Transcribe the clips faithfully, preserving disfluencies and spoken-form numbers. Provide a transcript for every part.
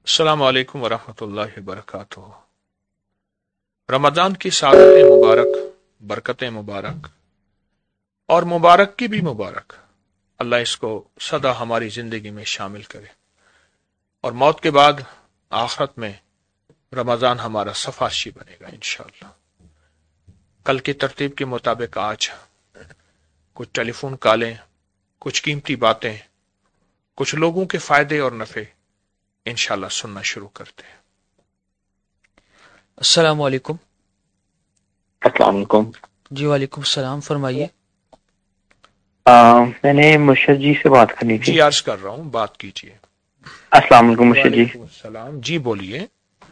السلام علیکم ورحمۃ اللہ وبرکاتہ۔ رمضان کی سعادتیں مبارک، برکتیں مبارک اور مبارک کی بھی مبارک، اللہ اس کو سدا ہماری زندگی میں شامل کرے اور موت کے بعد آخرت میں رمضان ہمارا سفارشی بنے گا انشاءاللہ۔ کل کی ترتیب کے مطابق آج کچھ ٹیلی فون کالیں، کچھ قیمتی باتیں، کچھ لوگوں کے فائدے اور نفع انشاءاللہ سننا شروع کرتے ہیں۔ السلام علیکم۔ السلام علیکم۔ جی وعلیکم السلام، فرمائیے۔ آ, میں نے مرشد جی سے بات کرنی تھی۔ جی عرض کر رہا ہوں، بات کیجیے۔ السلام علیکم مرشد جی۔ وعلیکم السلام، جی بولیے۔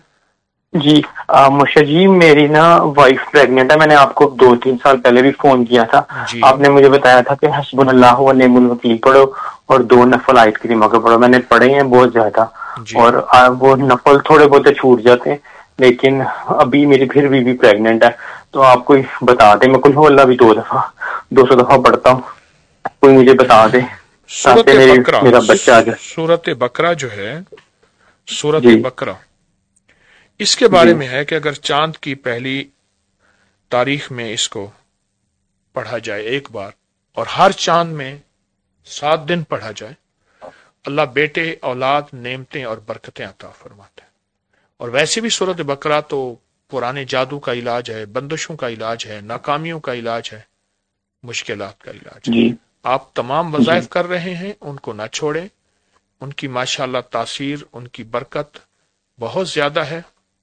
جی آ, مرشد جی، میری نا وائف پریگنٹ ہے۔ میں نے آپ کو دو تین سال پہلے بھی فون کیا تھا، جی آپ نے مجھے بتایا تھا کہ حسبنا اللہ و نعم الوکیل پڑھو اور دو نفل آیت کریمہ کے پڑھو۔ میں نے پڑھے ہیں بہت زیادہ، جی اور آ, وہ نفل تھوڑے بہت چھوٹ جاتے ہیں، لیکن ابھی میری پھر بھی, بھی پریگنٹ ہے، تو آپ کوئی بتا دیں۔ میں کل ہو اللہ بھی دو دفعہ دو سو دفعہ پڑھتا ہوں، کوئی مجھے بتا دے سورت تاکہ میری بقرہ، میرا بچہ آ جائے۔ سورت بقرہ جو ہے، سورت جی بقرہ، اس کے بارے جی میں ہے کہ اگر چاند کی پہلی تاریخ میں اس کو پڑھا جائے ایک بار، اور ہر چاند میں سات دن پڑھا جائے، اللہ بیٹے، اولاد، نعمتیں اور برکتیں عطا فرماتے ہیں۔ اور ویسے بھی سورت بقرہ تو پرانے جادو کا علاج ہے، بندشوں کا علاج ہے، ناکامیوں کا علاج ہے، مشکلات کا علاج ہے۔ جی آپ تمام جی وظائف کر رہے ہیں، ان کو نہ چھوڑیں، ان کی ماشاءاللہ تاثیر، ان کی برکت بہت زیادہ ہے۔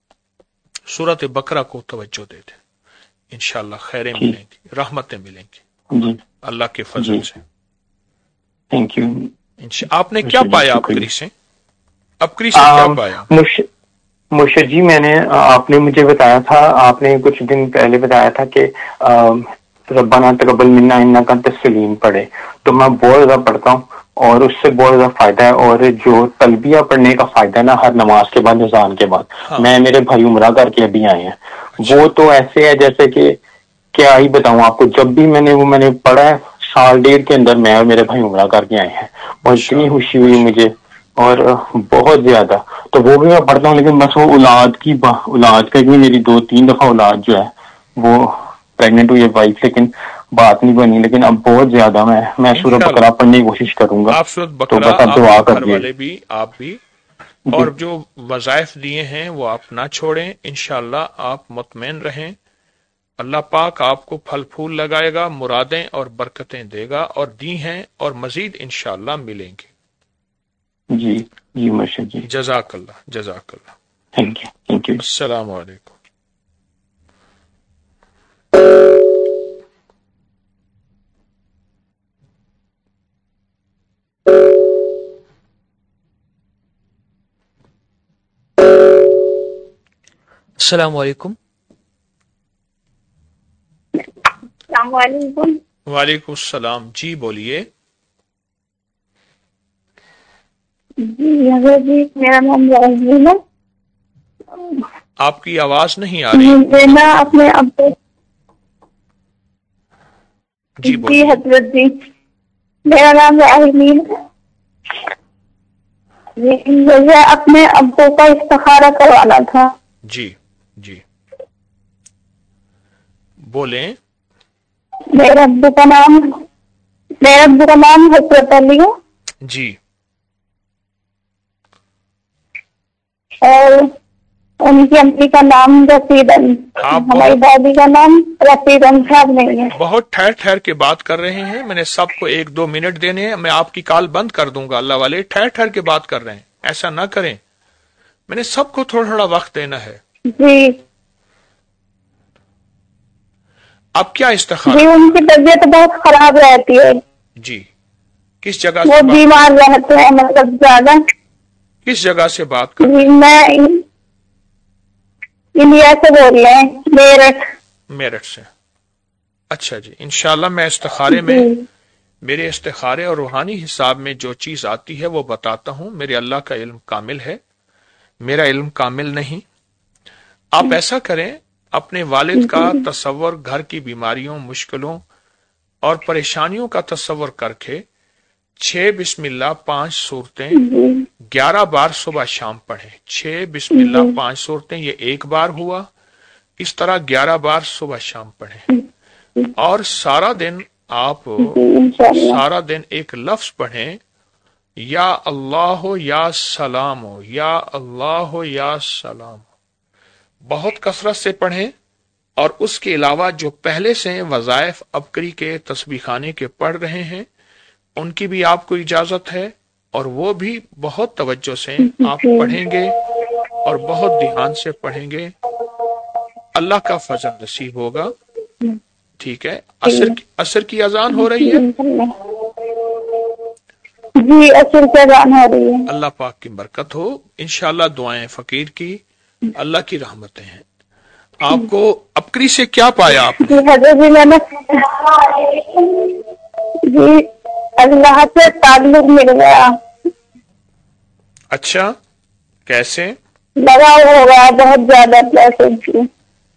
سورت بقرہ کو توجہ دے دیں، انشاءاللہ خیریں جی ملیں گی، رحمتیں ملیں گی جی اللہ کے فضل جی سے۔ تھینک یو انشاء آپ نے کیا مرشد جی، پایا شکریہ۔ اپکری سے؟ اپکری سے کیا آم، پایا؟ مرشد مرشد جی، میں نے آپ نے مجھے بتایا تھا، آپ نے کچھ دن پہلے بتایا تھا کہ آم، ربنا تقبل منا انک انت السميع پڑھے، تو میں بہت زیادہ پڑھتا ہوں اور اس سے بہت زیادہ فائدہ ہے۔ اور جو تلبیہ پڑھنے کا فائدہ ہے نا، ہر نماز کے بعد، اذان کے بعد، ہاں، میں میرے بھائی عمرہ کر کے ابھی آئے ہیں، اچھا، وہ تو ایسے ہے جیسے کہ کیا ہی بتاؤں آپ کو۔ جب بھی میں نے وہ میں نے پڑھا ہے، سال ڈیڑھ کے اندر میں اور میرے بھائی عمرہ کر کے آئے ہیں، اور اتنی ماشاءاللہ خوشی ہوئی ماشاءاللہ۔ مجھے، اور بہت زیادہ۔ تو وہ بھی میں پڑھتا ہوں، لیکن بس وہ اولاد کی با... اولاد کا بھی، میری دو تین دفعہ اولاد جو ہے وہ پریگنٹ ہوئی ہے وائف، لیکن بات نہیں بنی، لیکن اب بہت زیادہ میں میں سورہ انشاءاللہ بقرہ پڑھنے کی کوشش کروں گا، آپ سورت تو بقرہ، بس آپ آپ دعا کے کر گھر دیے۔ والے بھی، آپ بھی، جی اور جو وظائف دیے ہیں وہ آپ نہ چھوڑیں، انشاءاللہ آپ مطمئن رہیں، اللہ پاک آپ کو پھل پھول لگائے گا، مرادیں اور برکتیں دے گا، اور دی ہیں اور مزید انشاءاللہ ملیں گی۔ جی جی مرشد جی، جزاک اللہ، جزاک اللہ۔ Thank you thank you. السلام علیکم۔ السلام علیکم۔ السلام علیکم۔ وعلیکم السلام، جی بولیے۔ جی حضرت جی، میرا نام راضی ہے۔ آپ کی آواز نہیں آ رہی۔ مجھے نا اپنے ابو، جی جی بولیے۔ حضرت جی، میرا نام راہمین ہے۔ جی، مجھے اپنے ابو کا استخارہ کروانا تھا۔ جی جی بولیں۔ میرے ابو کا نام میرے ابو کا نام حضرت علی ہے، جی اور ان کی امی کا نام رفیدن، آپ ہماری بہت دادی کا نام رفیدن صاحب نہیں ہے۔ بہت ٹھہر ٹھہر کے بات کر رہے ہیں، میں نے سب کو ایک دو منٹ دینے ہیں، میں آپ کی کال بند کر دوں گا۔ اللہ والے ٹھہر ٹھہر کے بات کر رہے ہیں، ایسا نہ کریں، میں نے سب کو تھوڑا تھوڑا وقت دینا ہے۔ جی اب کیا استخارہ؟ جی، ان کی طبیعت بہت خراب رہتی ہے، جی کس جگہ وہ سے بات بیمار رہتے ہیں مطلب زیادہ۔ کس جگہ سے بات کر جی، رہے میں انڈیا سے بول رہے ہیں، میرٹھ۔ ہیں؟ میرٹھ سے۔ اچھا جی، انشاءاللہ میں استخارے جی میں، میرے استخارے اور روحانی حساب میں جو چیز آتی ہے وہ بتاتا ہوں۔ میرے اللہ کا علم کامل ہے، میرا علم کامل نہیں۔ آپ ایسا کریں، اپنے والد کا جی تصور، گھر کی بیماریوں، مشکلوں اور پریشانیوں کا تصور کر کے چھ بسم اللہ پانچ صورتیں جی گیارہ بار صبح شام پڑھیں. چھ بسم اللہ پانچ صورتیں یہ ایک بار ہوا، اس طرح گیارہ بار صبح شام پڑھیں. اور سارا دن آپ انشاءاللہ. سارا دن ایک لفظ پڑھیں، یا اللہ یا سلام ہو، یا اللہ یا سلام. بہت کثرت سے پڑھیں. اور اس کے علاوہ جو پہلے سے وظائف ابکری کے تسبیح خانے کے پڑھ رہے ہیں ان کی بھی آپ کو اجازت ہے، اور وہ بھی بہت توجہ سے آپ پڑھیں گے اور بہت دھیان سے پڑھیں گے. اللہ کا فضل نصیب ہوگا. ٹھیک ہے. عصر کی عصر کی اذان ہو رہی ہے. جی اصل سے اذان ہو رہی ہے. اللہ پاک کی برکت ہو. انشاءاللہ دعائیں فقیر کی اللہ کی رحمتیں ہیں. آپ کو ابکری سے کیا پایا آپ نے؟ جی حضرت جی میں نے جی اللہ سے تعلق مل گیا. اچھا کیسے؟ لگا ہوگا بہت زیادہ پیسے کی. جی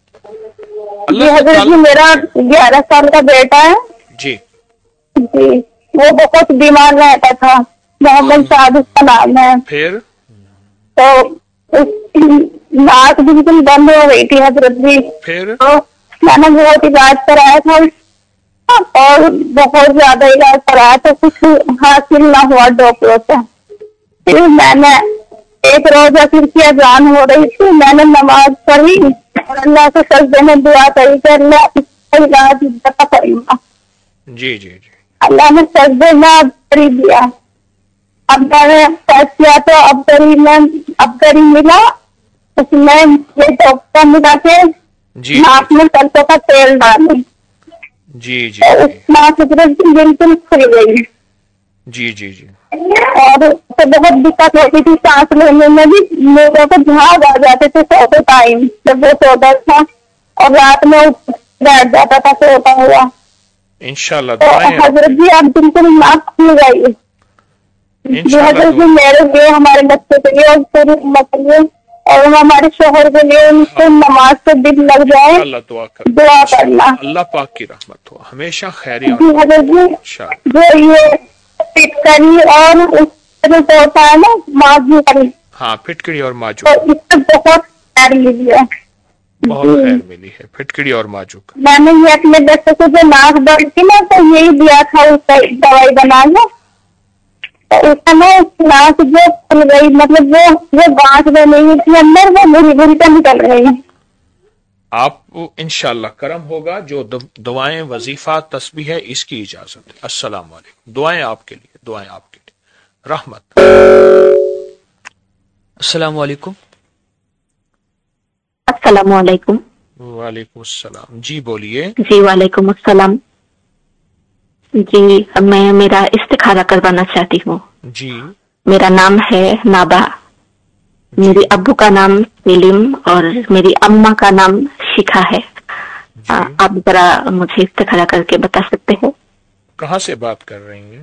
اللہ سے حضرت جی تعلق- میرا گیارہ سال کا بیٹا ہے. جی جی وہ بہت بیمار رہتا تھا. محمد شاہد اس کا نام ہے. پھر تو اس کی ناک بالکل بند ہو گئی تھی حضرت جی. پھر تو میں نے بہت علاج کرایا تھا اور بہت زیادہ علاج کرایا تو کچھ حاصل نہ ہوا ڈاکٹروں سے. پھر میں نے ایک روز پھر کی اذان ہو رہی تھی، میں نے نماز پڑھی اور اللہ سے سجدے میں دعا کری کہ اللہ اس کا علاج عزت کریں گا. جی جی جی اللہ نے سجدے میں اب کری دیا. اب میں نے ٹیسٹ کیا تو اب کری میں اب کری ملا. اس میں یہ ڈاکٹر ملا کے جی ناک میں سرسوں کا تیل ڈالے جی جی تو اس ناک بالکل کھل گئی. جی جی جی اور اسے بہت دقت ہوتی تھی سانس لینے میں بھی. لوگوں کو جھاگ آ جاتے تھے سوتے ٹائم جب وہ سوتا تھا اور رات میں بیٹھ جاتا تھا سوتا ہوا. انشاءاللہ تو دعائیں حضرت جی آپ بالکل ناک کھل گئی. جی انشاءاللہ حضرت جی دعائیں- میرے لیے ہمارے بچے کے لیے اور پوری امت کے لیے اور ہمارے شوہر کے لیے ان کو نماز سے دل لگ جائے اللہ دعا کر دعا کرنا. اللہ پاک کی رحمت ہو ہمیشہ خیر جی حضرت جی انشاءاللہ. جو یہ پٹ کری اور اس جو ہوتا ہے نا ماضی کری ہاں پھٹکڑی اور ماجو تو اس سے بہت خیر ملی ہے. بہت خیر ملی ہے. پھٹکڑی اور ماجو کا. میں نے یہ اپنے بچے کو جو ناک درد تھی نا تو یہی دیا تھا اس کا دوائی بنا کے. تو اس میں نا ناک جو کھل گئی مطلب وہ وہ گانٹ میں نہیں تھی اندر وہ بری بری سے نکل رہی. آپ کو انشاءاللہ کرم ہوگا. جو دعائیں وظیفہ تسبیح ہے اس کی اجازت ہے. السلام علیکم. دعائیں آپ کے لیے دعائیں آپ کے لیے. رحمت. السلام علیکم. السلام علیکم. وعلیکم السلام. جی بولیے. جی وعلیکم السلام. جی میں میرا استخارہ کروانا چاہتی ہوں. جی میرا نام ہے نابا. میری ابو کا نام سلیم اور میری اماں کا نام شکھا ہے. جی آ, آپ ذرا مجھے استخارہ کر کے بتا سکتے ہیں؟ کہاں سے بات کر رہی ہیں؟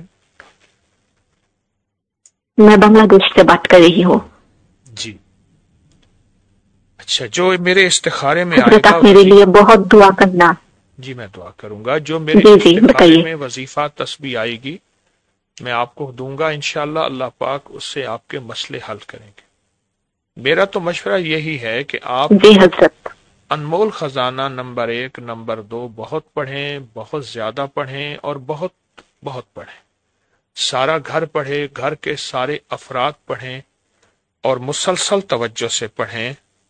میں بنگلہ دیش سے بات کر رہی ہوں. جی اچھا. جو میرے استخارے میں آئے حضرت گا آپ میرے لیے بہت دعا کرنا. جی میں دعا کروں گا. جو میرے جی جی استخارے بتائیے. میں وظیفہ تسبیح آئے گی میں آپ کو دوں گا انشاءاللہ. اللہ پاک اس سے آپ کے مسئلے حل کریں گے. میرا تو مشورہ یہی ہے کہ آپ جی حضرت. انمول خزانہ نمبر ایک نمبر دو بہت پڑھیں، بہت زیادہ پڑھیں اور بہت بہت پڑھیں. سارا گھر پڑھے، گھر کے سارے افراد پڑھیں اور مسلسل توجہ سے پڑھیں.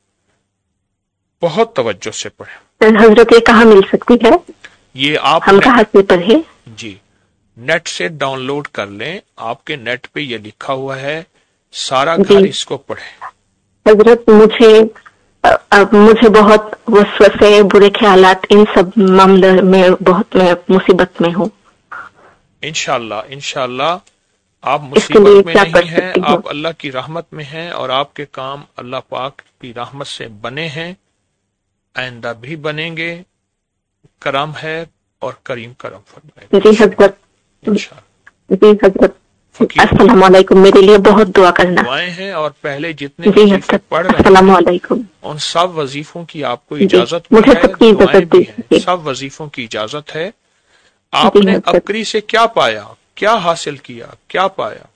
بہت توجہ سے پڑھیں. حضرت یہ کہاں مل سکتی ہے؟ یہ آپ ہم نے کہاں سے پڑھے؟ جی نیٹ سے ڈاؤن لوڈ کر لیں. آپ کے نیٹ پہ یہ لکھا ہوا ہے سارا گھر جی. اس کو پڑھیں. حضرت مجھے اب مجھے بہت وسوسے برے خیالات ان سب معاملے میں بہت میں مصیبت میں ہوں. انشاءاللہ انشاءاللہ آپ اس کے لیے مصیبت میں کیا کر نہیں ہیں. سکتی ہوں؟ آپ اللہ کی رحمت میں ہیں اور آپ کے کام اللہ پاک کی رحمت سے بنے ہیں، آئندہ بھی بنیں گے. کرم ہے اور کریم کرم فرمائے گا. جی حضرت. انشاءاللہ. جی حضرت. فقیر السلام علیکم. میرے لیے بہت دعا کرنا. دعائیں ہیں اور پہلے جتنے جی وظیفے حضرت. پڑھ رہے السلام ہیں علیکم. ان سب وظیفوں کی آپ کو جی اجازت بھی مجھے ہے، سب کی دعائیں اجازت بھی دی. ہیں. جی سب وظیفوں کی اجازت ہے. آپ جی نے حضرت. ابکری سے کیا پایا؟ کیا حاصل کیا, کیا پایا؟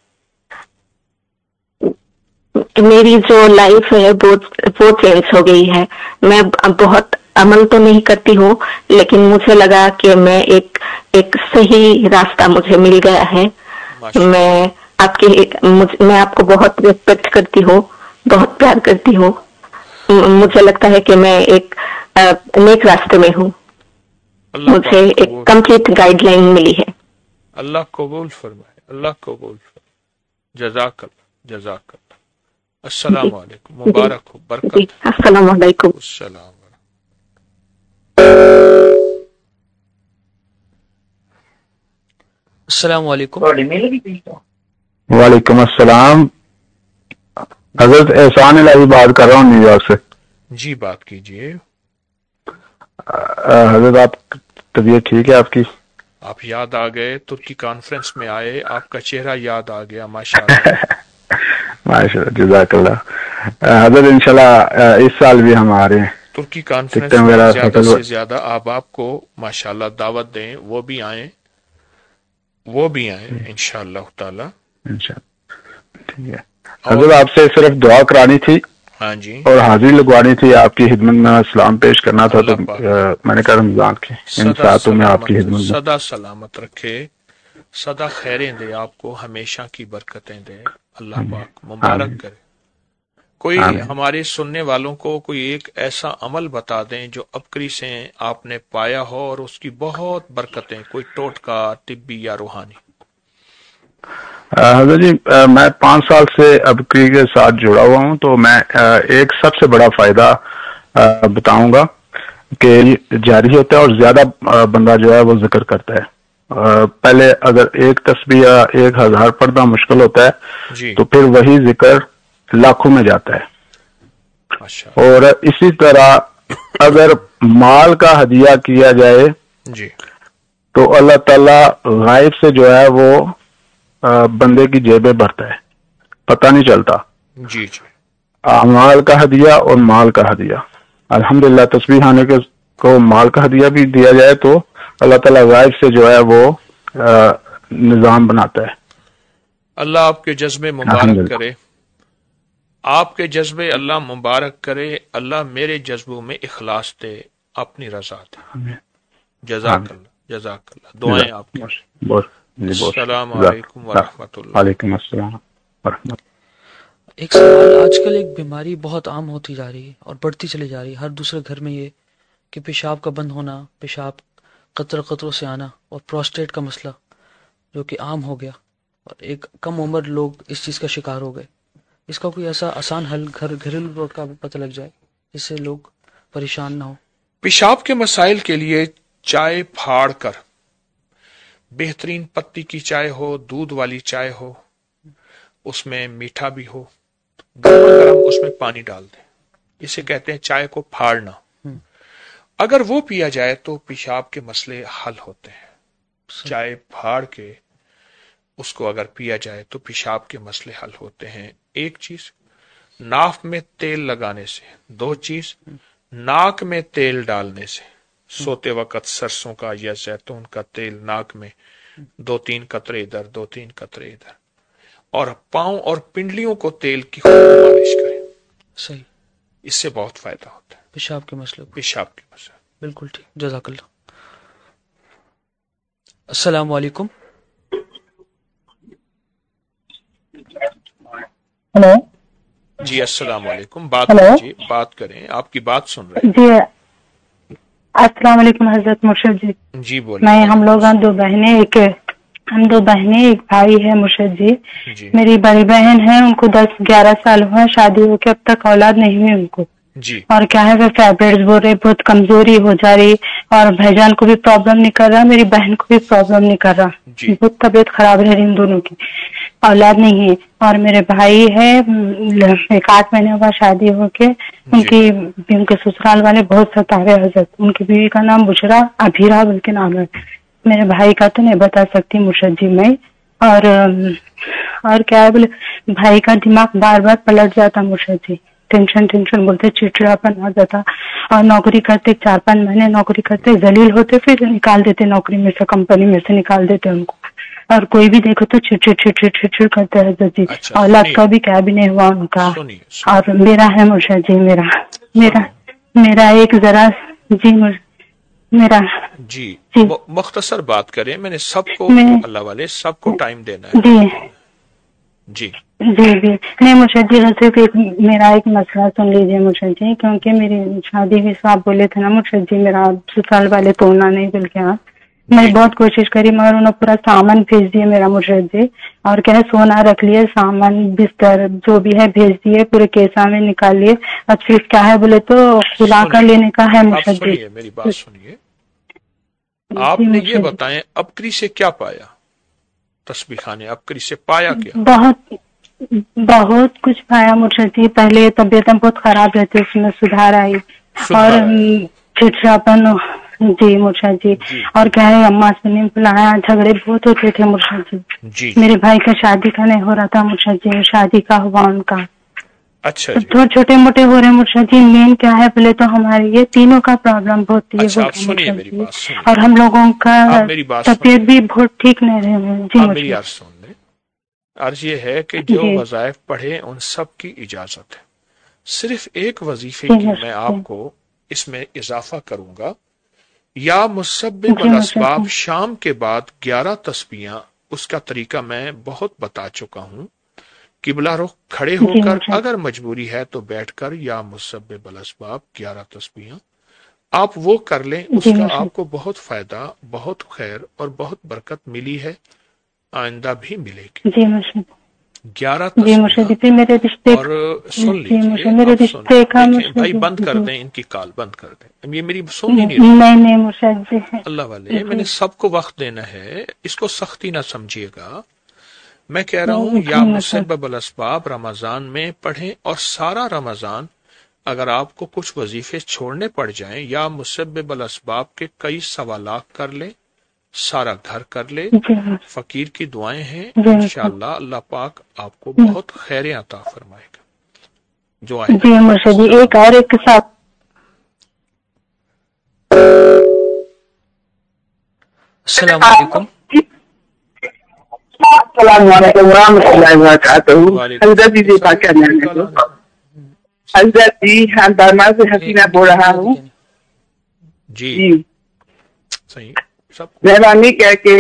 میری جو لائف ہے وہ وہ چینج ہو گئی ہے. میں بہت عمل تو نہیں کرتی ہوں, لیکن مجھے لگا کہ میں ایک ایک صحیح راستہ مجھے مل گیا ہے. میں آپ کی میں آپ کو بہت ریسپیکٹ کرتی ہوں, بہت پیار کرتی ہوں. مجھے لگتا ہے کہ میں ایک نیک راستے میں ہوں. مجھے ایک کمپلیٹ گائیڈ لائن ملی ہے. اللہ قبول فرمائے, اللہ قبول فرمائے. جزاک اللہ, جزاک اللہ. السلام علیکم, مبارک ہو, برکت. السلام علیکم. السلام. السلام علیکم. وعلیکم السلام. حضرت احسان الہی بات کر رہا ہوں نیو یارک سے. جی بات کیجیے. حضرت آپ طبیعت ٹھیک ہے آپ کی؟ آپ یاد آ گئے, ترکی کانفرنس میں آئے, آپ کا چہرہ یاد آ گیا. ماشاءاللہ ماشاء اللہ, جزاک اللہ. حضرت انشاءاللہ اس سال بھی ہم آ رہے ہیں ترکی کانفرنس میں. زیادہ سے زیادہ آپ آپ کو ماشاءاللہ دعوت دیں, وہ بھی آئیں, وہ بھی آئیں انشاءاللہ تعالی. انشاءاللہ ٹھیک ہے. حضرت آپ سے صرف دعا کرانی تھی, ہاں جی, اور حاضری لگوانی تھی, آپ کی خدمت میں سلام پیش کرنا تھا. تو میں نے کہا رمضان کے ان ساتوں میں آپ کی خدمت میں سدا سلامت رکھے, سدا خیریں دے آپ کو, ہمیشہ کی برکتیں دے اللہ پاک, مبارک کرے. کوئی ہمارے سننے والوں کو کوئی ایک ایسا عمل بتا دیں جو ابکری سے آپ نے پایا ہو اور اس کی بہت برکتیں, کوئی ٹوٹکا طبی یا روحانی. حضرت جی میں پانچ سال سے ابکری کے ساتھ جڑا ہوا ہوں, تو میں ایک سب سے بڑا فائدہ بتاؤں گا کہ جاری ہوتا ہے اور زیادہ بندہ جو ہے وہ ذکر کرتا ہے. پہلے اگر ایک تسبیح یا ایک ہزار پڑھنا مشکل ہوتا ہے جی, تو پھر وہی ذکر لاکھوں میں جاتا ہے. اور اسی طرح اگر مال کا ہدیہ کیا جائے جی, تو اللہ تعالی غائب سے جو ہے وہ بندے کی جیبیں بھرتا ہے, پتہ نہیں چلتا. جی جی, مال کا ہدیہ اور مال کا ہدیہ, الحمدللہ تسبیح آنے کے کو مال کا ہدیہ بھی دیا جائے تو اللہ تعالیٰ غائب سے جو ہے وہ نظام بناتا ہے. اللہ آپ کے جذبے مبارک کرے, آپ کے جذبے اللہ مبارک کرے. اللہ میرے جذبوں میں اخلاص دے, اپنی رضا دے. جزاک اللہ, جزاک اللہ. دعائیں آپ کی. السلام علیکم ورحمۃ اللہ. وعلیکم السلام ورحمۃ اللہ. ایک سوال, آج کل ایک بیماری بہت عام ہوتی جا رہی ہے اور بڑھتی چلی جا رہی ہے. ہر دوسرے گھر میں یہ کہ پیشاب کا بند ہونا, پیشاب قطر قطروں سے آنا, اور پروسٹیٹ کا مسئلہ جو کہ عام ہو گیا, اور ایک کم عمر لوگ اس چیز کا شکار ہو گئے. اس کا کوئی ایسا آسان حل گھر گھریلو طور کا پتہ لگ جائے جس سے لوگ پریشان نہ ہو؟ پیشاب کے مسائل کے لیے چائے پھاڑ کر, بہترین پتی کی چائے ہو, دودھ والی چائے ہو, اس میں میٹھا بھی ہو, گرم گرم اس میں پانی ڈال دیں. اسے کہتے ہیں چائے کو پھاڑنا. اگر وہ پیا جائے تو پیشاب کے مسئلے حل ہوتے ہیں. چائے پھاڑ کے اس کو اگر پیا جائے تو پیشاب کے مسئلے حل ہوتے ہیں. ایک چیز ناف میں تیل لگانے سے, دو چیز ناک میں تیل ڈالنے سے, سوتے وقت سرسوں کا یا زیتون کا تیل ناک میں دو تین قطرے ادھر, دو تین قطرے ادھر, اور پاؤں اور پنڈلیوں کو تیل کی خوب مالش کریں. صحیح, اس سے بہت فائدہ ہوتا ہے پیشاب کے مسئلے. پیشاب کے مسئلے بالکل ٹھیک, جزاک اللہ. السلام علیکم. ہلو جی السلام علیکم. بات کیجیے, بات کریں, آپ کی بات سن رہے ہیں. جی السلام علیکم حضرت مرشد جی. جی بولیے. میں ہم لوگ دو بہنیں, ایک ہم دو بہنیں ایک بھائی ہے مرشد جی. جی. میری بڑی بہن ہے, ان کو دس گیارہ سال ہوئے شادی ہو کے, اب تک اولاد نہیں ہوئی ان کو. جی. اور کیا ہے وہ فیبرٹس بول رہے, بہت کمزوری ہو جا رہی, اور بھیجان کو بھی پرابلم نہیں کر رہا, میری بہن کو بھی پرابلم نہیں کر رہا. جی. بہت طبیعت خراب رہ رہی ان دونوں کی, اولاد نہیں ہے. اور میرے بھائی ہے, ایک آٹھ مہینے ہوا شادی ہو کے, ان کی ان کے سسرال والے بہت ستاوے حضرت. ان کی بیوی کا نام بشرا ابھیرا بول کے نام ہے. میرے بھائی کا تو نہیں بتا سکتی مرشد جی میں. اور اور کیا ہے بولے, بھائی کا دماغ بار بار پلٹ جاتا مرشد جی, ٹینشن ٹینشن بولتے, چڑچڑا پن آ جاتا. اور نوکری کرتے, چار پانچ مہینے نوکری کرتے, ذلیل ہوتے, پھر نکال دیتے نوکری میں سے, کمپنی میں سے نکال دیتے ان کو. اور کوئی بھی دیکھو تو چھٹ چھٹ چھٹ چھٹ چھٹ کرتا ہے حضرت جی. اولاد کا بھی کیا بھی نہیں ہوا ان کا. اور میرا ہے مرشد جی، میرا میرا میرا ایک ذرا جی میرا جی مختصر بات کریں. میں نے سب کو اللہ والے سب کو ٹائم دینا ہے. جی جی جی جی نہیں مرشد جی، صرف ایک میرا ایک مسئلہ سن لیجیے مرشد جی، کیونکہ میری شادی بھی آپ بولے تھے نا مرشد جی، میرا سسرال والے توڑنا نہیں بول کے. میں نے بہت کوشش کری مگر انہوں نے پورا سامان بھیج دیے میرا مرشد جی، اور کہ سونا رکھ لیے، سامان بستر جو بھی ہے بھیج دیے، پورے کیسا میں نکال لیے. اب صرف کیا ہے بولے تو کھلا کر لینے کا ہے مرشد جی. میری بات سنیے، آپ نے یہ بتائیں ابکری سے کیا پایا؟ تسبیح خانے ابکری سے پایا کیا؟ بہت بہت کچھ پایا مرشد جی. پہلے طبیعت بہت خراب رہتی، اس میں سدھار آئی، اور چڑچڑاپن جی مرشد جی. اور کیا ہے اماں سے نہیں بلایا، جھگڑے بہت ہوتے تھے مرشد جی. میرے بھائی کا شادی کا نہیں ہو رہا تھا مرشد جی، شادی کا ہوا ان کا. اچھا تھوڑے چھوٹے موٹے ہو رہے مرشد جی. مین کیا ہے بولے تو ہمارے یہ تینوں کا پرابلم بہت یہ اچھا ہوتا ہے مرشد جی، اور ہم لوگوں کا طبیعت بھی بہت ٹھیک نہیں رہے جی. میری عرض سن لیں. عرض یہ ہے کہ جو وظائف پڑھے ان سب کی اجازت ہے. صرف ایک وظیفے کی میں آپ کو اس میں اضافہ کروں گا. یا مسبب الاسباب شام کے بعد گیارہ تسبیحاں، اس کا طریقہ میں بہت بتا چکا ہوں. قبلہ رخ کھڑے ہو کر، اگر مجبوری ہے تو بیٹھ کر، یا مسبب الاسباب گیارہ تسبیحاں آپ وہ کر لیں. اس کا آپ کو بہت فائدہ، بہت خیر اور بہت برکت ملی ہے، آئندہ بھی ملے گی. جی مرشد گیارہ جی مرشد جی. میرے رشتے اور سن لیجیے، میرے رشتے کا بھائی بند کر دیں، ان کی کال بند کر دیں. یہ میری سن ہی نہیں نہیں نہیں مرشد جی. اللہ والے میں نے سب کو وقت دینا ہے، اس کو سختی نہ سمجھیے گا. میں کہہ رہا ہوں یا مسبب الاسباب رمضان میں پڑھیں، اور سارا رمضان اگر آپ کو کچھ وظیفے چھوڑنے پڑ جائیں، یا مسبب الاسباب کے کئی سوالات کر لیں، سارا گھر کر لے. فقیر کی دعائیں ہیں، انشاءاللہ اللہ پاک آپ کو بہت خیریں عطا فرمائے گا. جو آئے جی مرشد جی. ایک اور ایک ساتھ السلام علیکم. السلام علیکم ورحمۃ اللہ وبرکاتہ. حضرت جی بات کرنا ہے. حضرت جی ہم برما سے حسینہ بول رہا ہوں. جی صحیح. مہربانی کہہ کے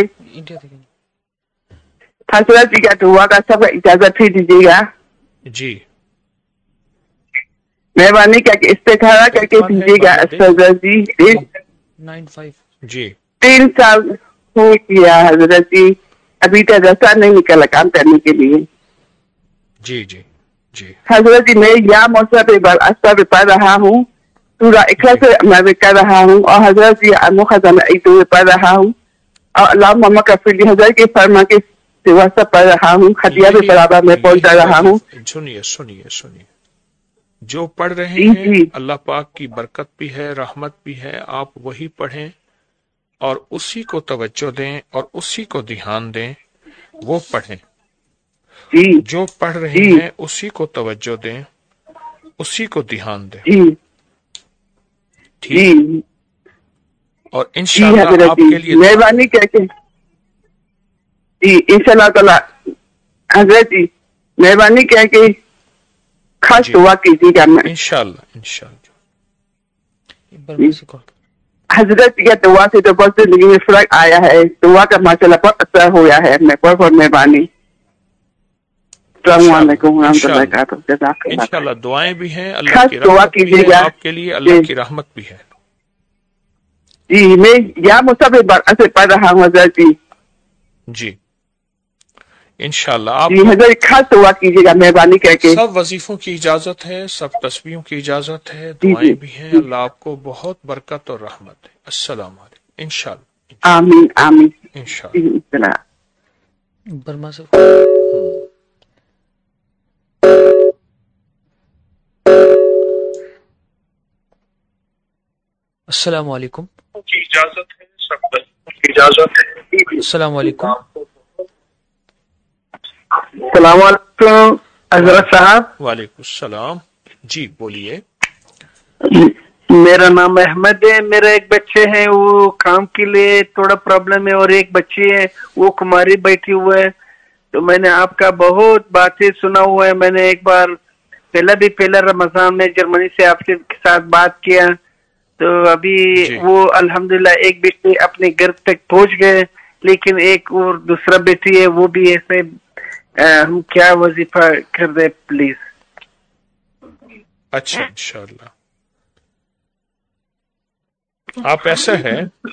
حضرت جی کا دعا کا سب اجازت بھی دیجیے گا. جی مہربانی کر کے استخارہ کر کے دیجیے گا. حضرت جی جی تین سال ہو گیا حضرت جی، ابھی تک رستہ نہیں نکلا کام کرنے کے لیے. جی جی جی حضرت جی میں یا موسم پہ پڑھ رہا ہوں، پورا اخلاص میں کر رہا ہوں، اور حضرت جی خزانہ پڑھ رہا ہوں، اور اللہ محمد کفیل حضرت کے فرما کے سوا سب پڑھ رہا ہوں. خطیہ بھی برابر میں پہنچا رہا ہوں. سنیے سنیے سنیے جو پڑھ رہے ہیں اللہ پاک کی برکت بھی ہے، رحمت بھی ہے. آپ وہی پڑھیں اور اسی کو توجہ دیں اور اسی کو دھیان دیں، وہ پڑھیں. جو پڑھ رہے ہیں اسی کو توجہ دیں، اسی کو دھیان دیں. ٹھیک. اور انشاءاللہ آپ کے لیے مہربانی کر کے جی انشاءاللہ تعالی حضرت جی مہربانی کر کے خاص دعا کیجیے گا. انشاءاللہ انشاءاللہ حضرت کی دعا سے تو بہت زندگی میں فرق آیا ہے. دعا کا ماشاءاللہ بہت اثر ہوا ہے. میں بہت بہت مہربانی. السلام علیکم ورحمۃ اللہ وبرکاتہ. انشاءاللہ دعائیں بھی ہیں، اللہ کی رحمت بھی ہے آپ کے لیے، اللہ کی رحمت بھی ہے. جی میں یا مسافر سے پڑھ رہا ہوں حضرت جی. جی انشاءاللہ آپ جی حضرت خاص دعا کیجیے گا مہربانی کر کے. سب وظیفوں کی اجازت ہے، سب تسبیحوں کی اجازت ہے، دعائیں بھی ہیں. اللہ آپ کو بہت برکت اور رحمت ہے. السلام علیکم. انشاءاللہ آمین آمین انشاءاللہ. برما سے السلام علیکم. اجازت ہے، سب اجازت ہے. السلام علیکم. السلام علیکم حضرت صاحب. وعلیکم السلام. جی بولیے. میرا نام احمد ہے. میرا ایک بچے ہیں وہ کام کے لیے تھوڑا پرابلم ہے اور ایک بچی ہے وہ کماری بیٹھی ہوئے ہے. تو میں نے آپ کا بہت باتیں سنا ہوا ہے. میں نے ایک بار پہلا بھی پہلا رمضان میں جرمنی سے آپ کے ساتھ بات کیا تو ابھی جی وہ الحمدللہ ایک بیٹی اپنے گھر تک پہنچ گئے لیکن ایک اور دوسرا بیٹی ہے وہ بھی ایسے ہم کیا وظیفہ کر دیں پلیز. اچھا انشاءاللہ آپ ایسا ہے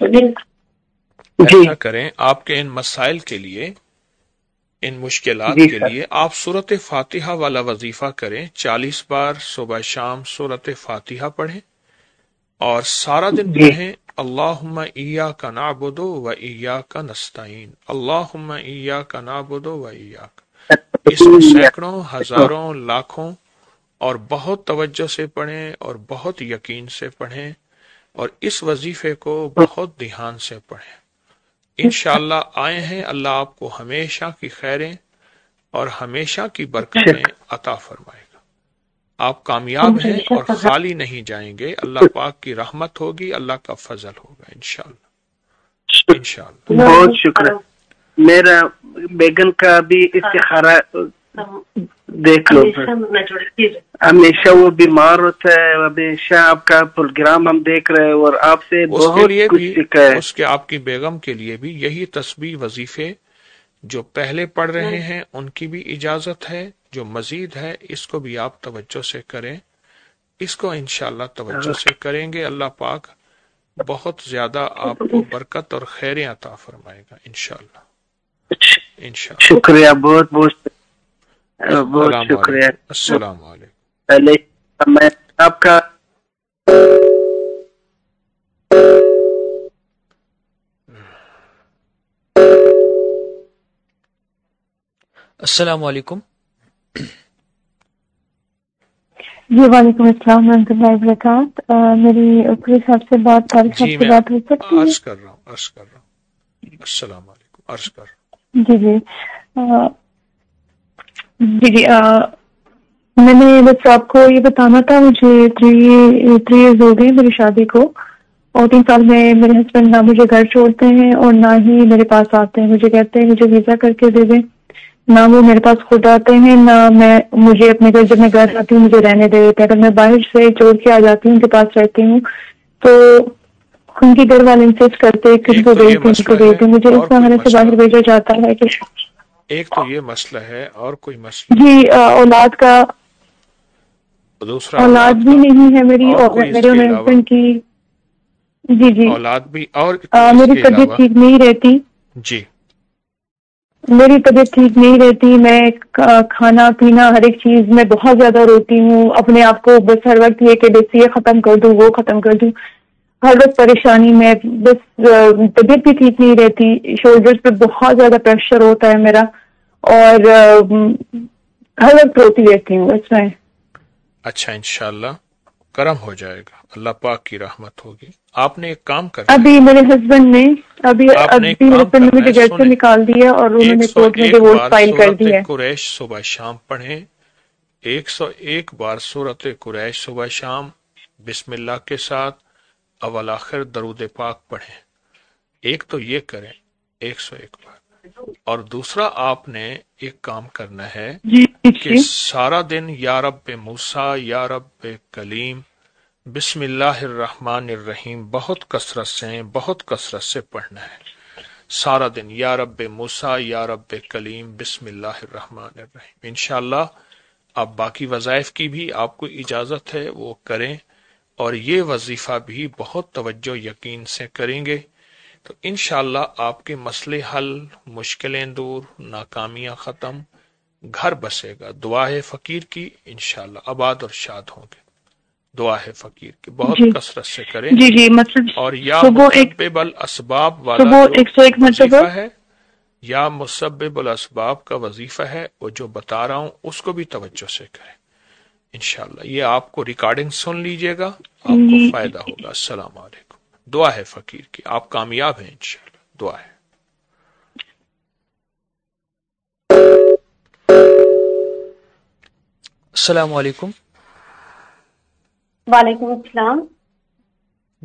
جی ایسا کریں آپ کے ان مسائل کے لیے ان مشکلات جی کے سر. لیے آپ سورت فاتحہ والا وظیفہ کریں. چالیس بار صبح شام سورت فاتحہ پڑھیں اور سارا دن جی پڑھیں اللہم ایاک نعبد و ایاک نستعین اللہم ایاک نعبد و ایاک. اس کو سینکڑوں ہزاروں لاکھوں اور بہت توجہ سے پڑھیں اور بہت یقین سے پڑھیں اور اس وظیفے کو بہت دھیان سے پڑھیں. انشاءاللہ آئے ہیں اللہ آپ کو ہمیشہ کی خیریں اور ہمیشہ کی برکتیں عطا فرمائے گا. آپ کامیاب ہیں اور خالی نہیں جائیں گے. اللہ پاک کی رحمت ہوگی اللہ کا فضل ہوگا انشاءاللہ انشاءاللہ. بہت شکریہ. میرا بیگن کا بھی استخارہ دیکھ لو ہمیشہ وہ بیمار ہوتا ہے. ہمیشہ آپ کا پروگرام ہم دیکھ رہے ہیں اور آپ سے اس کے بہت لیے کچھ بھی سیکھا ہے. اس کے آپ کی بیگم کے لیے بھی یہی تسبیح وظیفے جو پہلے پڑھ رہے ہیں ان کی بھی اجازت ہے. جو مزید ہے اس کو بھی آپ توجہ سے کریں. اس کو انشاءاللہ توجہ سے کریں گے اللہ پاک بہت زیادہ آپ کو برکت اور خیریں عطا فرمائے گا انشاءاللہ انشاءاللہ. شکریہ بہت بہت بہت السلام شکریہ. علیکم. السلام علیکم. پہلے میں آپ کا السلام علیکم. جی وعلیکم السلام ورحمۃ اللہ وبرکاتہ. میری اکری صاحب سے بات طارق جی صاحب سے میں بات ہو سکتی ہے؟ عرض کر رہا ہوں عرض کر رہا ہوں السلام علیکم عرض کر رہا جی جی آ، جی جی آ، میں نے بس آپ کو یہ بتانا تھا. مجھے تھری تھری ایئرز ہو گئے میری شادی کو اور تین سال میں میرے ہسبینڈ نہ مجھے گھر چھوڑتے ہیں اور نہ ہی میرے پاس آتے ہیں. مجھے کہتے ہیں مجھے ویزا کر کے دے دیں. نہ وہ میرے پاس خود آتے ہیں نہ میں مجھے اپنے گھر جب میں گھر آتی ہوں مجھے رہنے دے دیتے ہیں. اگر میں باہر سے چھوڑ کے آ جاتی ہوں ان کے پاس رہتی ہوں تو ان کے گھر والے انسسٹ کرتے ہیں کن ایک کو تو یہ بھیج دیں کن کو مسئلہ بھیج ہے دیں. مجھے اور اس کوئی کمرے سے مسئلہ باہر بھیجا جاتا ہے کہ ایک تو یہ مسئلہ ہے اور کوئی مسئلہ جی آ، اولاد کا دوسرا اولاد بھی کا نہیں ہے میری اور اور کوئی اس میرے کے علاوہ ہسبینڈ کی جی جی اولاد بھی اور آ، کوئی اس میری کے طبیعت علاوہ ٹھیک نہیں رہتی. جی میری طبیعت ٹھیک نہیں رہتی. میں کھا- کھانا پینا ہر ایک چیز میں بہت زیادہ روتی ہوں. اپنے آپ کو بس ہر وقت یہ کہ بس یہ ختم کر دوں وہ ختم کر دوں. ہر وقت پریشانی میں بس آ، طبیعت بھی ٹھیک نہیں رہتی. شولڈر پہ بہت زیادہ پریشر ہوتا ہے میرا اور آ، ہر وقت روتی رہتی ہوں. بس میں اچھا انشاءاللہ کرم ہو جائے گا اللہ پاک کی رحمت ہوگی. آپ نے ایک کام کرنا ابھی ہے میرے ہسبینڈ نے ابھی آپ نے ایک ابھی میرے کام ہسبینڈ نے کرنا ہے مجھے گھر سے سنیں نکال دیا اور انہوں ایک نے سو کورٹ میں ایک ڈیورس بار فائل کر سورت دی ہے. قریش صبح شام پڑھیں. ایک سو ایک بار سورت قریش صبح شام بسم اللہ کے ساتھ اول آخر درود پاک پڑھیں. ایک تو یہ کریں ایک سو ایک بار. اور دوسرا آپ نے ایک کام کرنا ہے جی کہ جی سارا دن یا رب موسیٰ یا رب کلیم بسم اللہ الرحمن الرحیم بہت کثرت سے بہت کثرت سے پڑھنا ہے سارا دن. یا رب موسیٰ یا رب کلیم بسم اللہ الرحمن الرحیم. انشاءاللہ اب باقی وظائف کی بھی آپ کو اجازت ہے وہ کریں اور یہ وظیفہ بھی بہت توجہ یقین سے کریں گے تو انشاءاللہ آپ کے مسئلے حل مشکلیں دور ناکامیاں ختم گھر بسے گا. دعا ہے فقیر کی انشاءاللہ آباد اور شاد ہوں گے. دعا ہے فقیر کی بہت جی کثرت سے کریں. جی جی مطلب اور یا صبح ایک مسبب الاسباب والا صبح جو ایک سو ایک مرتبہ وظیفہ ہے یا مسبب الاسباب کا وظیفہ ہے وہ جو بتا رہا ہوں اس کو بھی توجہ سے کریں انشاءاللہ. یہ آپ کو ریکارڈنگ سن لیجئے گا آپ کو فائدہ ہوگا. السلام علیکم. دعا ہے فقیر کی آپ کامیاب ہیں انشاءاللہ. دعا ہے. السلام علیکم. وعلیکم السلام.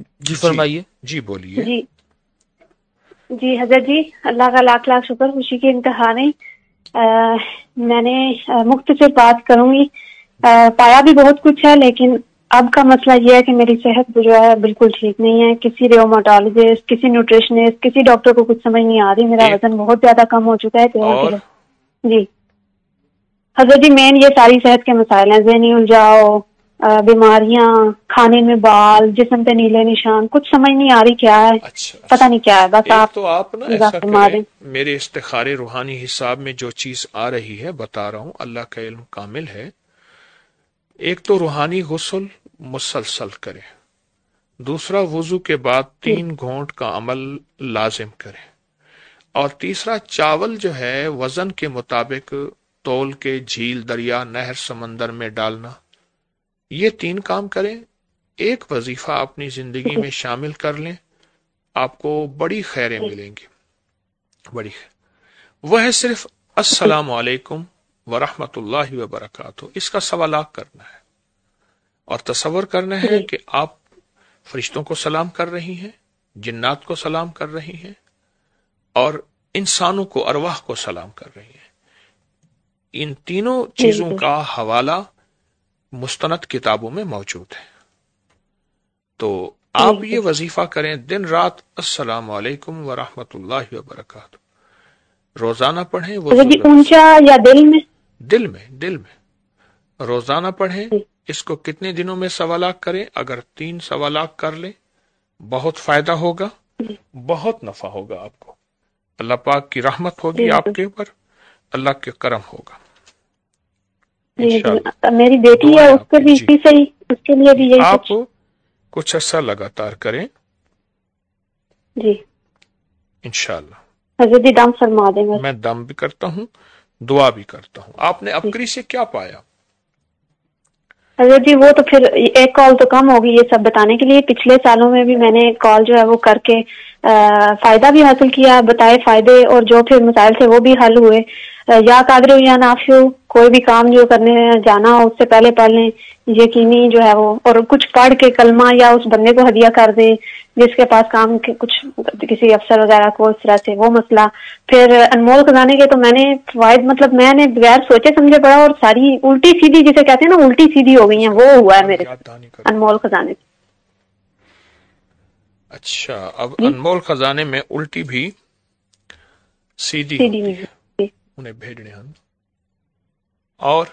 جی فرمائیے. جی بولیے. جی جی حضرت جی اللہ کا لاکھ لاکھ شکر, خوشی کی انتہا نہیں. میں نے مختصر بات کروں گی. پایا بھی بہت کچھ ہے لیکن اب کا مسئلہ یہ ہے کہ میری صحت جو ہے بالکل ٹھیک نہیں ہے. کسی ریوماٹولوجسٹ, کسی نیوٹریشنسٹ, کسی ڈاکٹر کو کچھ سمجھ نہیں آ رہی. میرا وزن بہت زیادہ کم ہو چکا ہے, تیرہ کلو. جی حضرت جی مین یہ ساری صحت کے مسائل ہیں. ذہنی الجھاؤ, بیماریاں, کھانے میں بال, جسم پہ نیلے نشان, کچھ سمجھ نہیں آ رہی کیا ہے. اچھا پتہ نہیں کیا ہے. بس آپ تو آپ نا ایسا کریں, میرے استخار روحانی حساب میں جو چیز آ رہی ہے بتا رہا ہوں, اللہ کا علم کامل ہے. ایک تو روحانی غسل مسلسل کریں, دوسرا وضو کے بعد تین گھونٹ کا عمل لازم کریں, اور تیسرا چاول جو ہے وزن کے مطابق تول کے جھیل, دریا, نہر, سمندر میں ڈالنا. یہ تین کام کریں, ایک وظیفہ اپنی زندگی میں شامل کر لیں, آپ کو بڑی خیریں ملیں گی. بڑی خیر وہ ہے صرف السلام علیکم ورحمۃ اللہ وبرکاتہ. اس کا سوالات کرنا ہے اور تصور کرنا ہے کہ آپ فرشتوں کو سلام کر رہی ہیں, جنات کو سلام کر رہی ہیں, اور انسانوں کو, ارواح کو سلام کر رہی ہیں. ان تینوں چیزوں کا حوالہ مستند کتابوں میں موجود ہے. تو آپ یہ وظیفہ کریں دن رات, السلام علیکم ورحمۃ اللہ وبرکاتہ. روزانہ پڑھیں. اونچا یا دل میں؟ دل میں, دل میں روزانہ پڑھیں. اس کو کتنے دنوں میں سوالات کریں؟ اگر تین سوالات کر لیں بہت فائدہ ہوگا, بہت نفع ہوگا آپ کو. اللہ پاک کی رحمت ہوگی آپ کے اوپر, اللہ کے کرم ہوگا. میری بیٹی ہے, اس کے بھی اسی سے ہی, اس کے لیے بھی یہی آپ کچھ ایسا لگاتار کریں. جی انشاءاللہ. حضرت جی دم فرما دیں گے. میں دم بھی کرتا ہوں, دعا بھی کرتا ہوں. آپ نے ابکری سے کیا پایا؟ حضرت جی وہ تو پھر ایک کال تو کم ہوگی یہ سب بتانے کے لیے. پچھلے سالوں میں بھی میں نے کال جو ہے وہ کر کے فائدہ بھی حاصل کیا, بتائے فائدے, اور جو پھر مسائل تھے وہ بھی حل ہوئے. یا قادر یا نافع, کوئی بھی کام جو کرنے جانا ہو اس سے پہلے پڑھ لیں, یقینی جو ہے وہ, اور کچھ پڑھ کے کلمہ یا اس بندے کو ہدیہ کر دیں جس کے پاس کام کے کچھ کسی افسر وغیرہ کو, اس طرح سے وہ مسئلہ. پھر انمول خزانے کے تو میں نے فوائد مطلب میں نے بغیر سوچے سمجھے پڑھا, اور ساری الٹی سیدھی جسے کہتے ہیں نا, الٹی سیدھی ہو گئی ہیں, وہ ہوا ہے میرے انمول خزانے. اچھا, اب انمول خزانے میں الٹی بھی سیدھی ہوتی ہے, انہیں بھیجنے ہم. اور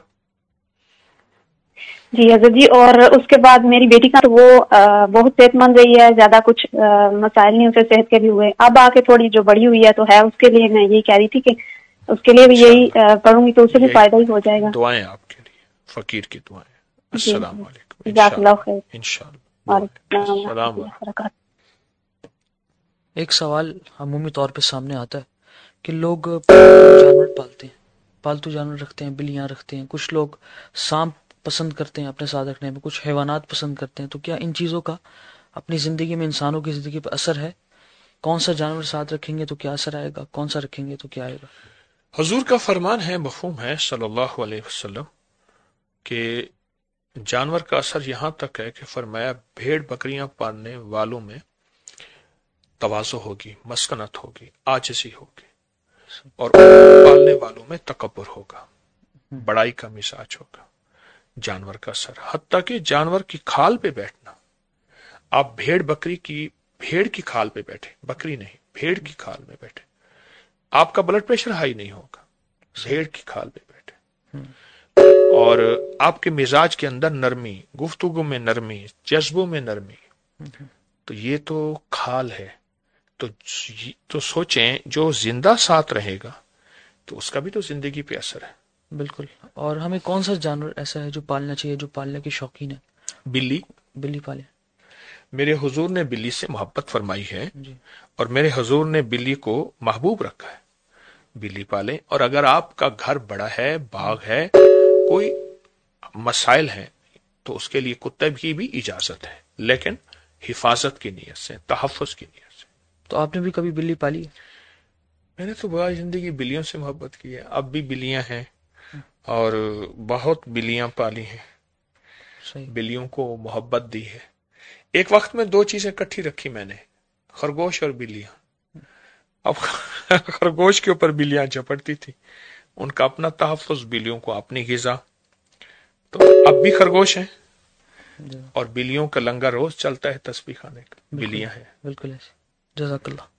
جی حضرت جی, اور اس کے بعد میری بیٹی کا تو وہ بہت صحت مند رہی ہے, زیادہ کچھ مسائل نہیں اسے صحت کے بھی ہوئے. اب آ کے تھوڑی جو بڑی ہوئی ہے تو ہے, اس کے لیے میں یہی کہہ رہی تھی کہ اس کے لیے بھی یہی پڑھوں گی تو اسے بھی فائدہ ہی ہو جائے گا. دعائیں آپ کے لیے, فقیر کی دعائیں. السلام علیکم. جزاک اللہ خیر. انشاءاللہ. السلام علیکم. ایک سوال عمومی طور پہ سامنے آتا ہے کہ لوگ جانور پالتے ہیں, پالتو جانور رکھتے ہیں, بلیاں رکھتے ہیں, کچھ لوگ سانپ پسند کرتے ہیں اپنے ساتھ رکھنے میں, کچھ حیوانات پسند کرتے ہیں. تو کیا ان چیزوں کا اپنی زندگی میں, انسانوں کی زندگی پہ اثر ہے؟ کون سا جانور ساتھ رکھیں گے تو کیا اثر آئے گا, کون سا رکھیں گے تو کیا آئے گا؟ حضور کا فرمان ہے, مفہوم ہے صلی اللہ علیہ وسلم, کہ جانور کا اثر یہاں تک ہے کہ فرمایا بھیڑ بکریاں پالنے والوں میں تواضع ہوگی, مسکنت ہوگی, عاجزی ہوگی, اور پالنے والوں میں تکبر ہوگا, بڑائی کا مزاج ہوگا. جانور کا اثر, حتیٰ کہ جانور کی کھال پہ بیٹھنا. آپ بھیڑ بکری کی بھیڑ کی کھال پہ بیٹھے, بکری نہیں, بھیڑ کی کھال میں بیٹھے, آپ کا بلڈ پریشر ہائی نہیں ہوگا. بھیڑ کی کھال پہ بیٹھے, اور آپ کے مزاج کے اندر نرمی, گفتگو میں نرمی, جذبوں میں نرمی. تو یہ تو کھال ہے. تو تو سوچیں, جو زندہ ساتھ رہے گا تو اس کا بھی تو زندگی پہ اثر ہے. بالکل. اور ہمیں کون سا جانور ایسا ہے جو پالنا چاہیے, جو پالنے کی شوقین ہے؟ بلی. بلی پالے. میرے حضور نے بلی سے محبت فرمائی ہے, جی. اور میرے حضور نے بلی کو محبوب رکھا ہے. بلی پالیں. اور اگر آپ کا گھر بڑا ہے, باغ ہے, کوئی مسائل ہیں, تو اس کے لیے کتے کی بھی اجازت ہے, لیکن حفاظت کی نیت سے, تحفظ کی نیت سے. تو آپ نے بھی کبھی بلی پالی ہے؟ میں نے تو بڑا زندگی بلیوں سے محبت کی ہے. اب بھی بلیاں ہیں, اور بہت بلیاں پالی ہیں, بلیوں کو محبت دی ہے. ایک وقت میں دو چیزیں کٹھی رکھی میں نے، خرگوش اور بلیاں. اب خرگوش کے اوپر بلیاں جھپٹتی تھی، ان کا اپنا تحفظ، بلیوں کو اپنی غذا. تو اب بھی خرگوش ہیں اور بلیوں کا لنگر روز چلتا ہے تسبیح خانے کا، بلیاں ہیں. بالکل ایسے. جزاک اللہ.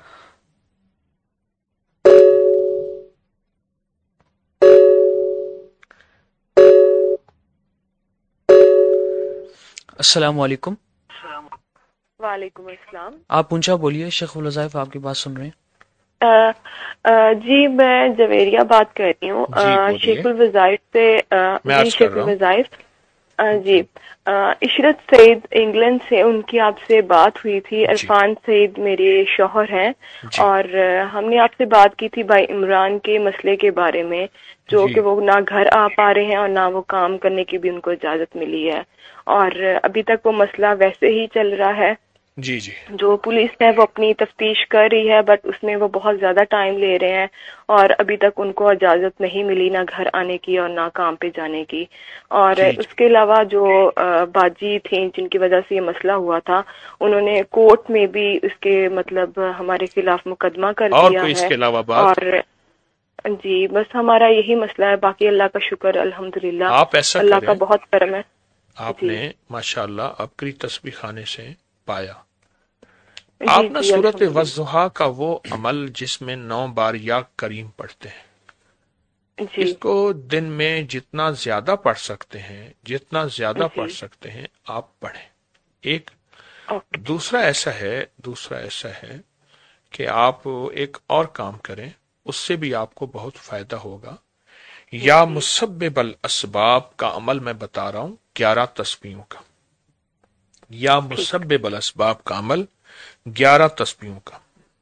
السلام علیکم. وعلیکم السلام. آپ اونچا بولیے، شیخ الوظائف آپ کی بات سن رہے ہیں. آ, آ, جی میں جویریہ بات کر رہی ہوں. شیخ الوظائف سے. جی شیخ الوظائف. جی عشرت سعید انگلینڈ سے، ان کی آپ سے بات ہوئی تھی. عرفان سعید میرے شوہر ہیں، اور ہم نے آپ سے بات کی تھی بھائی عمران کے مسئلے کے بارے میں، جو کہ وہ نہ گھر آ پا رہے ہیں اور نہ وہ کام کرنے کی بھی ان کو اجازت ملی ہے، اور ابھی تک وہ مسئلہ ویسے ہی چل رہا ہے. جی جی جو پولیس ہے وہ اپنی تفتیش کر رہی ہے، بٹ اس میں وہ بہت زیادہ ٹائم لے رہے ہیں، اور ابھی تک ان کو اجازت نہیں ملی نہ گھر آنے کی اور نہ کام پہ جانے کی. اور اس کے علاوہ جو باجی تھیں جن کی وجہ سے یہ مسئلہ ہوا تھا، انہوں نے کورٹ میں بھی اس کے مطلب ہمارے خلاف مقدمہ کر دیا ہے. اس کے علاوہ بات؟ اور جی بس ہمارا یہی مسئلہ ہے، باقی اللہ کا شکر الحمدللہ، آپ ایسا اللہ کا بہت کرم ہے. آپ نے ماشاءاللہ ابکری تسبیح خانے سے پایا. آپ نا سورت والضحیٰ کا وہ عمل جس میں نو بار یا کریم پڑھتے ہیں، جی. اس کو دن میں جتنا زیادہ پڑھ سکتے ہیں، جتنا زیادہ جی. پڑھ سکتے ہیں آپ پڑھیں. ایک دوسرا ایسا ہے دوسرا ایسا ہے کہ آپ ایک اور کام کریں، اس سے بھی آپ کو بہت فائدہ ہوگا. یا مسبب الاسباب کا عمل میں بتا رہا ہوں، گیارہ تسبیحوں کا. یا مسبب الاسباب کا عمل گیارہ تسبیحوں کا.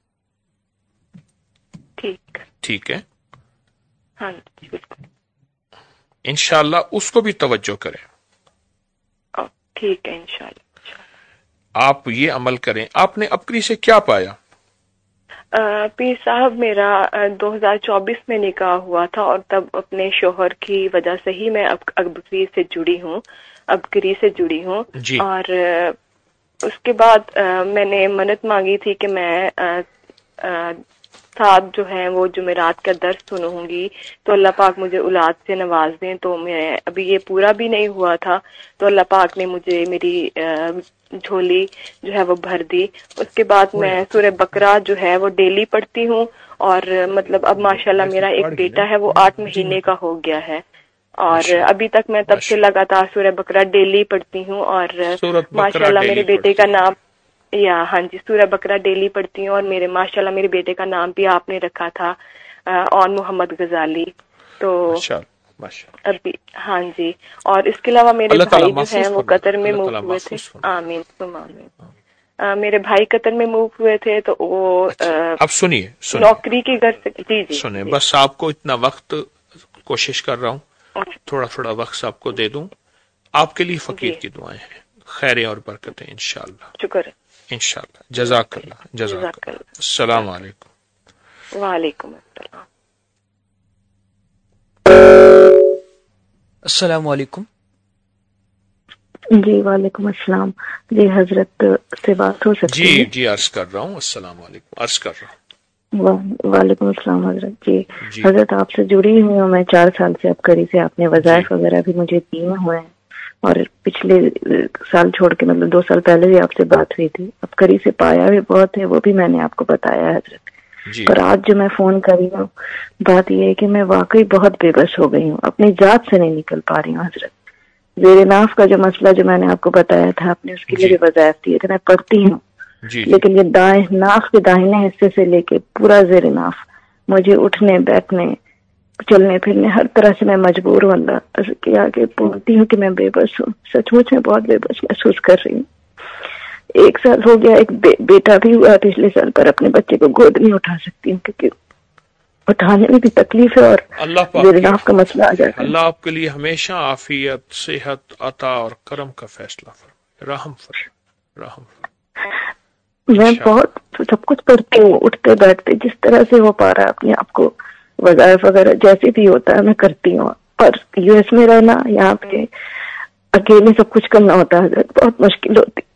ٹھیک ٹھیک ہے. ہاں جی بالکل. انشاءاللہ اس کو بھی توجہ کریں. ٹھیک ہے انشاءاللہ. آپ یہ عمل کریں. آپ نے ابکری سے کیا پایا؟ پیر صاحب میرا دو ہزار چوبیس میں نکاح ہوا تھا، اور تب اپنے شوہر کی وجہ سے ہی میں ابکری سے جڑی ہوں ابکری سے جڑی ہوں جی. اور اس کے بعد میں نے منت مانگی تھی کہ میں ساتھ جو ہیں وہ جمعرات کا درس سنوں گی تو اللہ پاک مجھے اولاد سے نواز دیں. تو میں ابھی یہ پورا بھی نہیں ہوا تھا، تو اللہ پاک نے مجھے میری جھولی جو ہے وہ بھر دی. اس کے بعد میں سورہ بقرہ جو ہے وہ ڈیلی پڑھتی ہوں، اور مطلب اب ماشاءاللہ میرا ایک بیٹا ہے وہ آٹھ مہینے کا ہو گیا ہے، اور ابھی تک میں تب سے لگاتار سورہ بقرہ ڈیلی پڑھتی ہوں. اور ماشاءاللہ میرے بیٹے کا نام یا ہاں جی سورہ بقرہ ڈیلی پڑھتی ہوں، اور میرے ماشاءاللہ میرے بیٹے کا نام بھی آپ نے رکھا تھا اون محمد غزالی. تو ابھی ہاں جی. اور اس کے علاوہ میرے بھائی جو ہیں وہ قطر میں موو ہوئے تھے. آمین ثم آمین. میرے بھائی قطر میں موو ہوئے تھے، تو وہ اب سنیے نوکری کی گھر سے. جی جی سنیں، بس آپ کو اتنا وقت کوشش کر رہا ہوں تھوڑا تھوڑا وقت آپ کو دے دوں. آپ کے لیے فقیر کی دعائیں ہیں، خیر اور برکتیں انشاءاللہ. شکر ہے انشاءاللہ. جزاک اللہ. جزاک اللہ. السلام علیکم. وعلیکم السلام. السلام علیکم. جی وعلیکم السلام. جی حضرت سے بات ہو سکتی ہے؟ جی جی عرض کر رہا ہوں. السلام علیکم عرض کر رہا ہوں. وعلیکم السلام حضرت. جی حضرت آپ سے جڑی ہوئی ہوں میں چار سال سے ابکری سے. آپ نے وظائف وغیرہ بھی مجھے دیے ہوئے ہیں، اور پچھلے سال چھوڑ کے مطلب دو سال پہلے بھی آپ سے بات ہوئی تھی. ابکری سے پایا بھی بہت ہے، وہ بھی میں نے آپ کو بتایا حضرت. جی. پر آج جو میں فون کر رہی ہوں بات یہ ہے کہ میں واقعی بہت بے بس ہو گئی ہوں، اپنی ذات سے نہیں نکل پا رہی ہوں حضرت. زیر ناف کا جو مسئلہ جو میں نے آپ کو بتایا تھا، آپ نے اس کے لیے بھی وظائف دیے تھے. میں پڑھتی ہوں جی. لیکن یہ دائیں ناف کے داہنے حصے سے لے کے پورا زیر ناف مجھے اٹھنے بیٹھنے چلنے پھرنے ہر طرح سے میں مجبور ہوں. اللہ کے آگے بولتی ہوں کہ میں بے بس ہوں. سچ مچ میں بہت بے بس محسوس کر رہی ہوں. ایک سال ہو گیا، ایک بے بیٹا بھی ہوا پچھلے سال، پر اپنے بچے کو گود نہیں اٹھا سکتی ہوں کیونکہ اٹھانے میں بھی تکلیف ہے اور زیر ناف کا مسئلہ آ جاتا ہے. اللہ آپ کے لیے ہمیشہ عافیت، صحت، عطا اور کرم کا فیصلہ فرمائے. رحم فرمائے رحم فرمائے. میں بہت سب کچھ کرتی ہوں، اٹھتے بیٹھتے جس طرح سے ہو پا رہا ہے اپنے آپ کو، وظائف وغیرہ جیسے بھی ہوتا ہے میں کرتی ہوں. پر یو ایس میں رہنا، یہاں پہ اکیلے سب کچھ کرنا ہوتا ہے حضرت، بہت مشکل ہوتی ہے.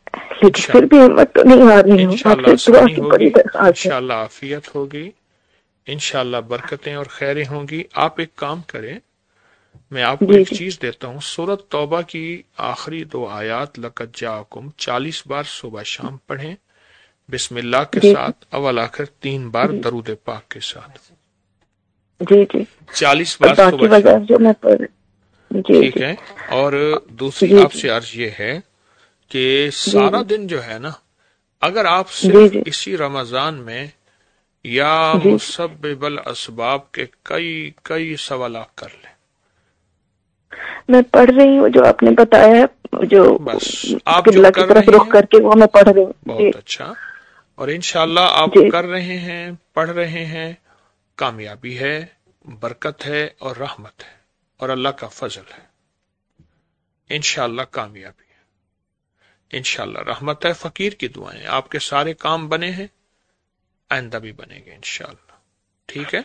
پھر بھی ہمت تو نہیں آ رہی ہوں. انشاءاللہ عافیت ہوگی, انشاءاللہ برکتیں اور خیریں ہوں گی. آپ ایک کام کریں, میں آپ کو جی ایک جی چیز دیتا ہوں. سورۃ توبہ کی آخری دو آیات لقد جاءکم چالیس بار صبح شام پڑھیں بسم اللہ کے جی ساتھ, اول آخر تین بار درود پاک کے ساتھ, جی جی چالیس اور بار باقی صبح شام. وظائف جو میں پڑھ جی ٹھیک جی ہے. اور دوسری جی آپ سے عرض یہ ہے کہ جی سارا دن جو ہے نا, اگر آپ جی صرف جی اسی رمضان میں یا جی مسبب الاسباب کے کئی کئی سوالات کر لیں. میں پڑھ رہی ہوں جو آپ نے بتایا ہے, جو بس آپ جو قبلہ کی کر طرف رہے رخ ہیں کر کے وہ میں پڑھ رہی ہوں. جی بہت اچھا, اور انشاءاللہ آپ جی کر رہے ہیں, پڑھ رہے ہیں, کامیابی ہے, برکت ہے اور رحمت ہے اور اللہ کا فضل ہے. انشاءاللہ کامیابی ہے, انشاءاللہ رحمت ہے. فقیر کی دعائیں, آپ کے سارے کام بنے ہیں, آئندہ بھی بنے گے انشاءاللہ. ٹھیک ہے,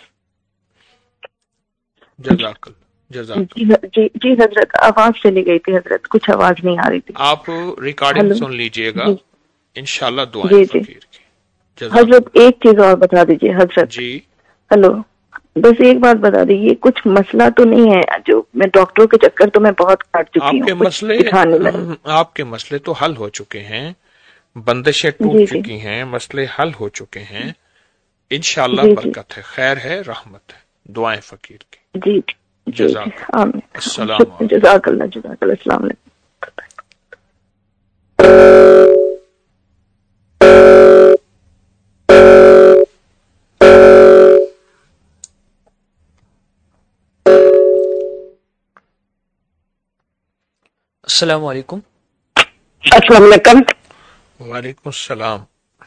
جزاک اللہ جزاک جی اللہ. جی جی حضرت, آواز چلی گئی تھی حضرت, کچھ آواز نہیں آ رہی تھی. آپ ریکارڈنگ ہلو سن لیجئے گا, جی انشاءاللہ دعائیں جی جی فقیر کی. جزاک حضرت اللہ. ایک چیز اور بتا دیجیے حضرت. جی ہلو, بس ایک بات بتا دیجیے, کچھ مسئلہ تو نہیں ہے جو میں ڈاکٹروں کے چکر تو میں بہت کاٹ چکی آپ ہوں, کے کچھ مسئلے دکھانے لگے. آپ کے مسئلے تو حل ہو چکے ہیں, بندشیں ٹوٹ جی جی چکی ہیں, مسئلے حل ہو چکے ہیں. انشاءاللہ جی جی برکت ہے, خیر ہے, رحمت ہے. دعائیں فقیر کی. جی جی جی جزاک اللہ. آمین. السلام علیکم. جزاک اللہ جزاک اللہ. السلام علیکم. السلام علیکم. السلام علیکم. وعلیکم السلام.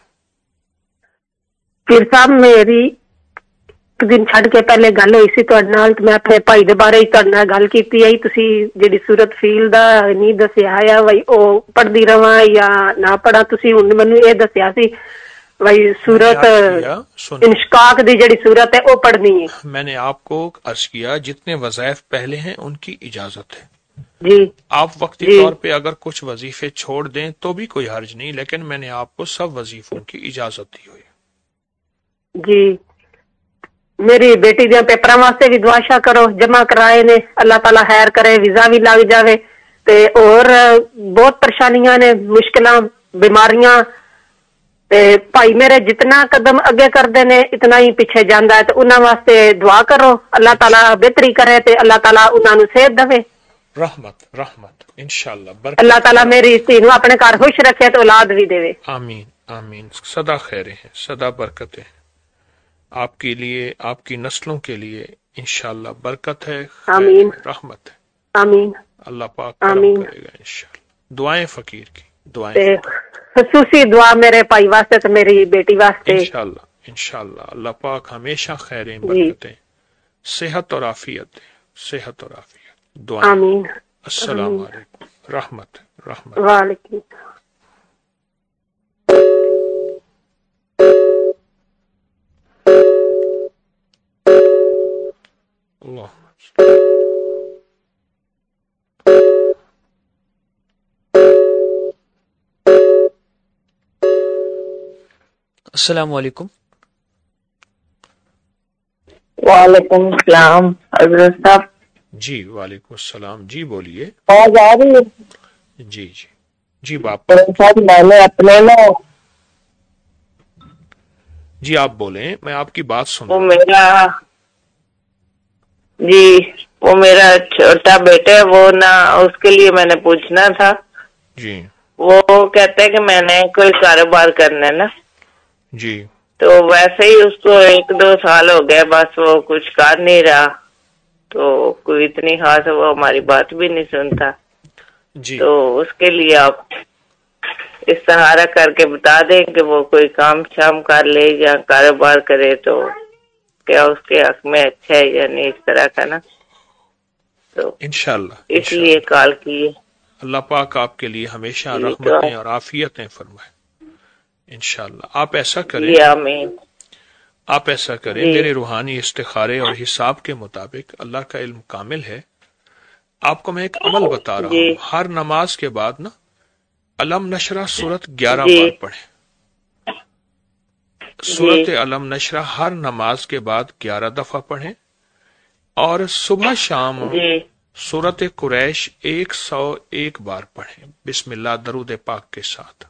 پیر صاحب, میری دن چھڈ کے پہلے گل ہوئی سی تہاڈے نال, میں اپنے بھائی دے بارے تہاڈے نال گل کیتی ہے. تسی جڑی سورت فیل دا نہیں دسیا ہے بھائی او پڑھدی رہواں یا نہ پڑھا, تسی ہن مینوں اے دسیا سی بھائی میں نے سورت عرض کیا, سنیں, انشقاق دی جڑی سورت ہے او پڑھنی ہے. میں نے آپ کو عرض کیا جتنے وظائف پہلے ہیں ان کی اجازت ہے. جی آپ وقتی جی طور پہ اگر کچھ وظیفے چھوڑ دیں تو بھی کوئی حرج نہیں, لیکن میں نے آپ کو سب وظیفوں کی اجازت دی ہوئی. جی میری بیٹی دے پیپراں واسطے بھی دعا شاہ کرو, جمع کرائے نے, اللہ تعالیٰ خیر کرے, ویزا بھی لگ جاوے. تے اور بہت پریشانیاں نے, مشکلاں, بیماریاں, تے بھائی میرے جتنا قدم اگے کردے نے اتنا ہی پیچھے جاندا ہے, تے انہاں واسطے دعا کرو, اللہ تعالیٰ بہتری کرے تے اللہ تعالیٰ انہاں نوں صحت دے. رحمت رحمت انشاءاللہ برکت. اللہ تعالیٰ میری دھی نوں اپنے گھر خوش رکھے تے اولاد بھی دے. آمین آمین. سدا خیریں ہیں, سدا برکتیں ہیں آپ کے لیے, آپ کی نسلوں کے لیے. انشاءاللہ برکت ہے, خیر آمین ہے, رحمت ہے. آمین. اللہ پاک کرم آمین. کرے گا انشاءاللہ. دعائیں فقیر کی, دعائیں تے فقیر. خصوصی دعا میرے بھائی واسطے تے میری بیٹی واسطے. انشاءاللہ انشاءاللہ اللہ پاک ہمیشہ خیریں, جی برکتیں, صحت اور عافیت دے, صحت اور عافیت. دعائیں. آمین. السلام آمین. علیکم. رحمت رحمت. وعلیکم. اللہ. السلام علیکم. وعلیکم السلام حضرت صاحب. جی وعلیکم السلام. جی بولیے. آواز آ رہی ہے؟ جی جی جی باپ صاحب میں نے اپنے نا جی آپ بولیں, میں آپ کی بات سن وہ رہا ہوں. میرا جی وہ میرا چھوٹا بیٹا ہے, وہ نا اس کے لیے میں نے پوچھنا تھا. جی وہ کہتے ہیں کہ میں نے کوئی کاروبار کرنا ہے نا, جی تو ویسے ہی اس کو ایک دو سال ہو گئے, بس وہ کچھ کر نہیں رہا, تو کوئی اتنی خاص وہ ہماری بات بھی نہیں سنتا. جی تو اس کے لیے آپ استخارہ کر کے بتا دیں کہ وہ کوئی کام شام کر لے یا کاروبار کرے تو کیا اس کے حق میں اچھا ہے یا نہیں, اس طرح کا نا. تو انشاءاللہ اس لیے کال کی. اللہ پاک آپ کے لیے ہمیشہ رحمتیں اور عافیتیں فرمائے انشاءاللہ. آپ ایسا کریں آپ ایسا کریں میرے روحانی استخارے اور حساب کے مطابق, اللہ کا علم کامل ہے, آپ کو میں ایک عمل بتا رہا ہوں. ہر نماز کے بعد نا अलम नशरा सूरत ग्यारह जी। बार पढ़ें। सूरत अलम नशरा हर नमाज के बाद ग्यारह दफा पढ़ें और सुबह शाम सूरत कुरैश एक सौ एक बार पढ़ें बिस्मिल्लाह दरूद पाक के साथ।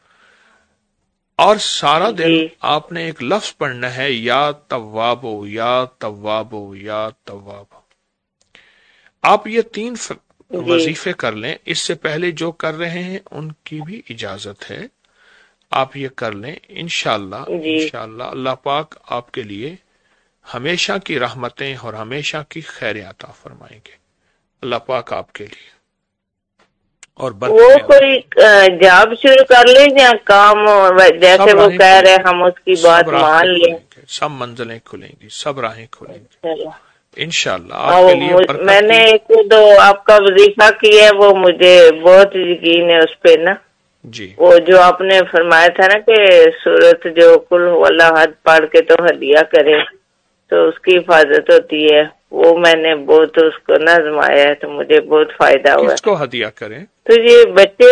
और सारा दिन आपने एक लफ्ज पढ़ना है, या तव्वाबो या तव्वाबो या तव्वाबो। आप ये तीन वजीफे कर लें। इससे पहले जो कर रहे हैं उनकी भी इजाजत है, आप ये कर लें। इंशाअल्लाह इंशाअल्लाह अल्लाह पाक आपके लिए हमेशा की रहमतें और हमेशा की खैर अता फरमाएंगे। अल्लाह पाक आपके लिए और वो कोई जॉब शुरू कर ले या काम, जैसे वो कह रहे हम उसकी बात मान लें, सब मंजिलें खुलेंगी, सब राहें खुलेंगी इंशाअल्लाह आपके लिए। मैंने एक दो आपका वजीफा किया है, वो मुझे बहुत यकीन है उस पे ना जी। वो जो आपने फरमाया था ना कि सूरत जो कुल वल्लाह हद पढ़ के तो हदिया करे तो उसकी हिफाजत होती है, वो मैंने बहुत उसको ना आजमाया है तो मुझे बहुत फायदा हुआ। किसको हदिया करें? तो ये बच्चे,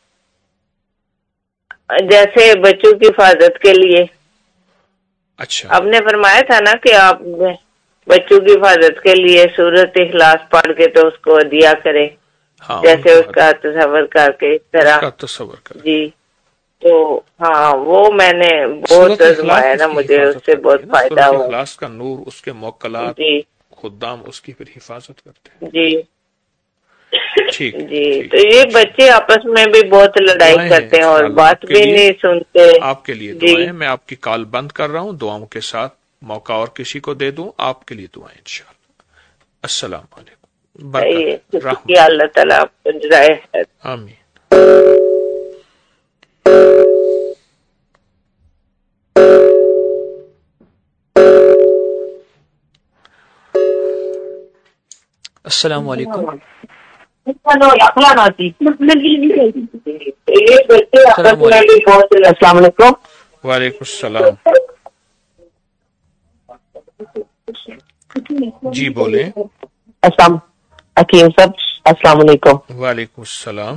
जैसे बच्चों की हिफाजत के लिए। अच्छा, आपने फरमाया था ना कि आप बच्चों की हिफाजत के लिए सूरत इखलास पढ़ के तो उसको हदिया करें। हाँ, जैसे उसका तस्वर करके इस तरह तस्वर कर जी। तो हाँ वो मैंने बहुत आजमाया ना, मुझे उससे बहुत फायदा हुआ। इखलास का नूर, उसके मोक्कलात जी, खुदाम उसकी फिर हिफाजत करते हैं जी ठीक जी। तो ये बच्चे आपस में भी बहुत लड़ाई करते हैं और बात भी नहीं सुनते। आपके लिए दुआएं। मैं आपकी कॉल बंद कर रहा हूँ, दुआओं के साथ मौका और किसी को दे दूं। आपके लिए दुआएं इंशाअल्लाह। अस्सलाम वालेकुम, बरकत, अल्लाह ताला आपको जज़ाए खैर। आमीन। अस्सलाम वालेकुम। वालेकुम सलाम। जी बोले। अस्सलाम हकीम साहब, अस्सलाम वालेकुम। वालेकुम सलाम।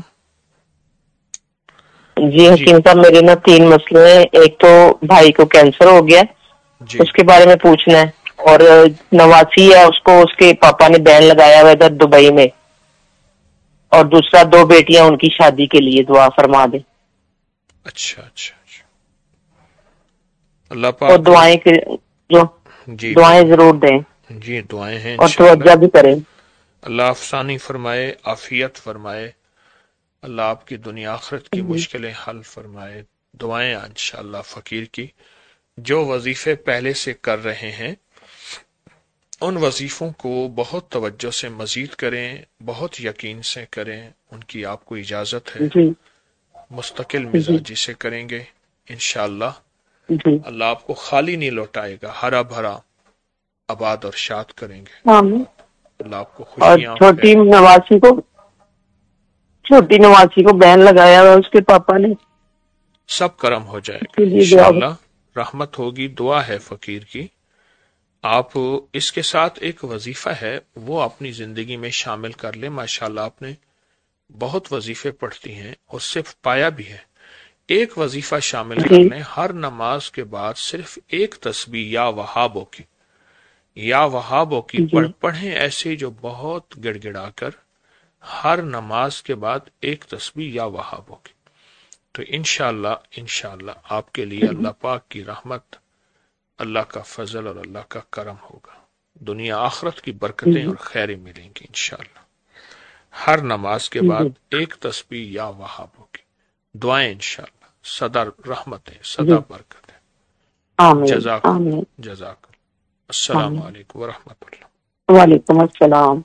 जी हकीम साहब, मेरे ना तीन मसले हैं। एक तो भाई को कैंसर हो गया, उसके बारे में पूछना है, और नवासी है उसको, उसके पापा ने बैन लगाया हुआ इधर दुबई में, और दूसरा दो बेटियां उनकी शादी के लिए दुआ फरमा दे। अच्छा अच्छा अच्छा, अल्लाह पाक और दुआएं जो जी दुआएं जरूर दें जी, दुआएं हैं और तवज्जो भी करें। अल्लाह अफसानी फरमाए, आफियत फरमाए, अल्लाह आपकी दुनिया आखिरत की मुश्किलें हल फरमाए। दुआएं इंशाअल्लाह फकीर की। जो वजीफे पहले से कर रहे हैं उन वजीफों को बहुत तवज्जो से मजीद करें, बहुत यकीन से करें, उनकी आपको इजाजत है। मुस्तकिल मिजाजी से करेंगे इंशाअल्लाह अल्लाह आपको खाली नहीं लौटाएगा, हरा भरा आबाद और शाद करेंगे। अल्लाह आपको खुशियां। और छोटी नवासी को छोटी नवासी को बैन लगाया हुआ उसके पापा ने, सब कर्म हो जाएगा इंशाअल्लाह, रहमत होगी। दुआ है फकीर की। आप इसके साथ एक वजीफा है वो अपनी जिंदगी में शामिल कर ले। माशाल्लाह आपने बहुत वजीफे पढ़ती हैं और सिर्फ पाया भी है। एक वजीफा शामिल कर लें, हर नमाज के बाद सिर्फ एक तस्बीह या वहाबो की या वहाबो की पढ़ पढ़ें ऐसे, जो बहुत गिड़गिड़ा कर हर नमाज के बाद एक तस्बीह या वहाबो की। तो इंशाअल्लाह इंशाअल्लाह आपके लिए अल्लाह पाक की रहमत, अल्लाह का फजल और अल्लाह का करम होगा। दुनिया आखिरत की बरकतें और खैरें मिलेंगी इंशाअल्लाह। हर नमाज के बाद एक तस्बीह या वहाबो की दुआएं इंशाअल्लाह, सदा रहमत है, सदा बरकत है। जज़ाक जज़ाक। अस्सलाम वालेकुम व रहमतुल्लाह। वालेकुम अस्सलाम।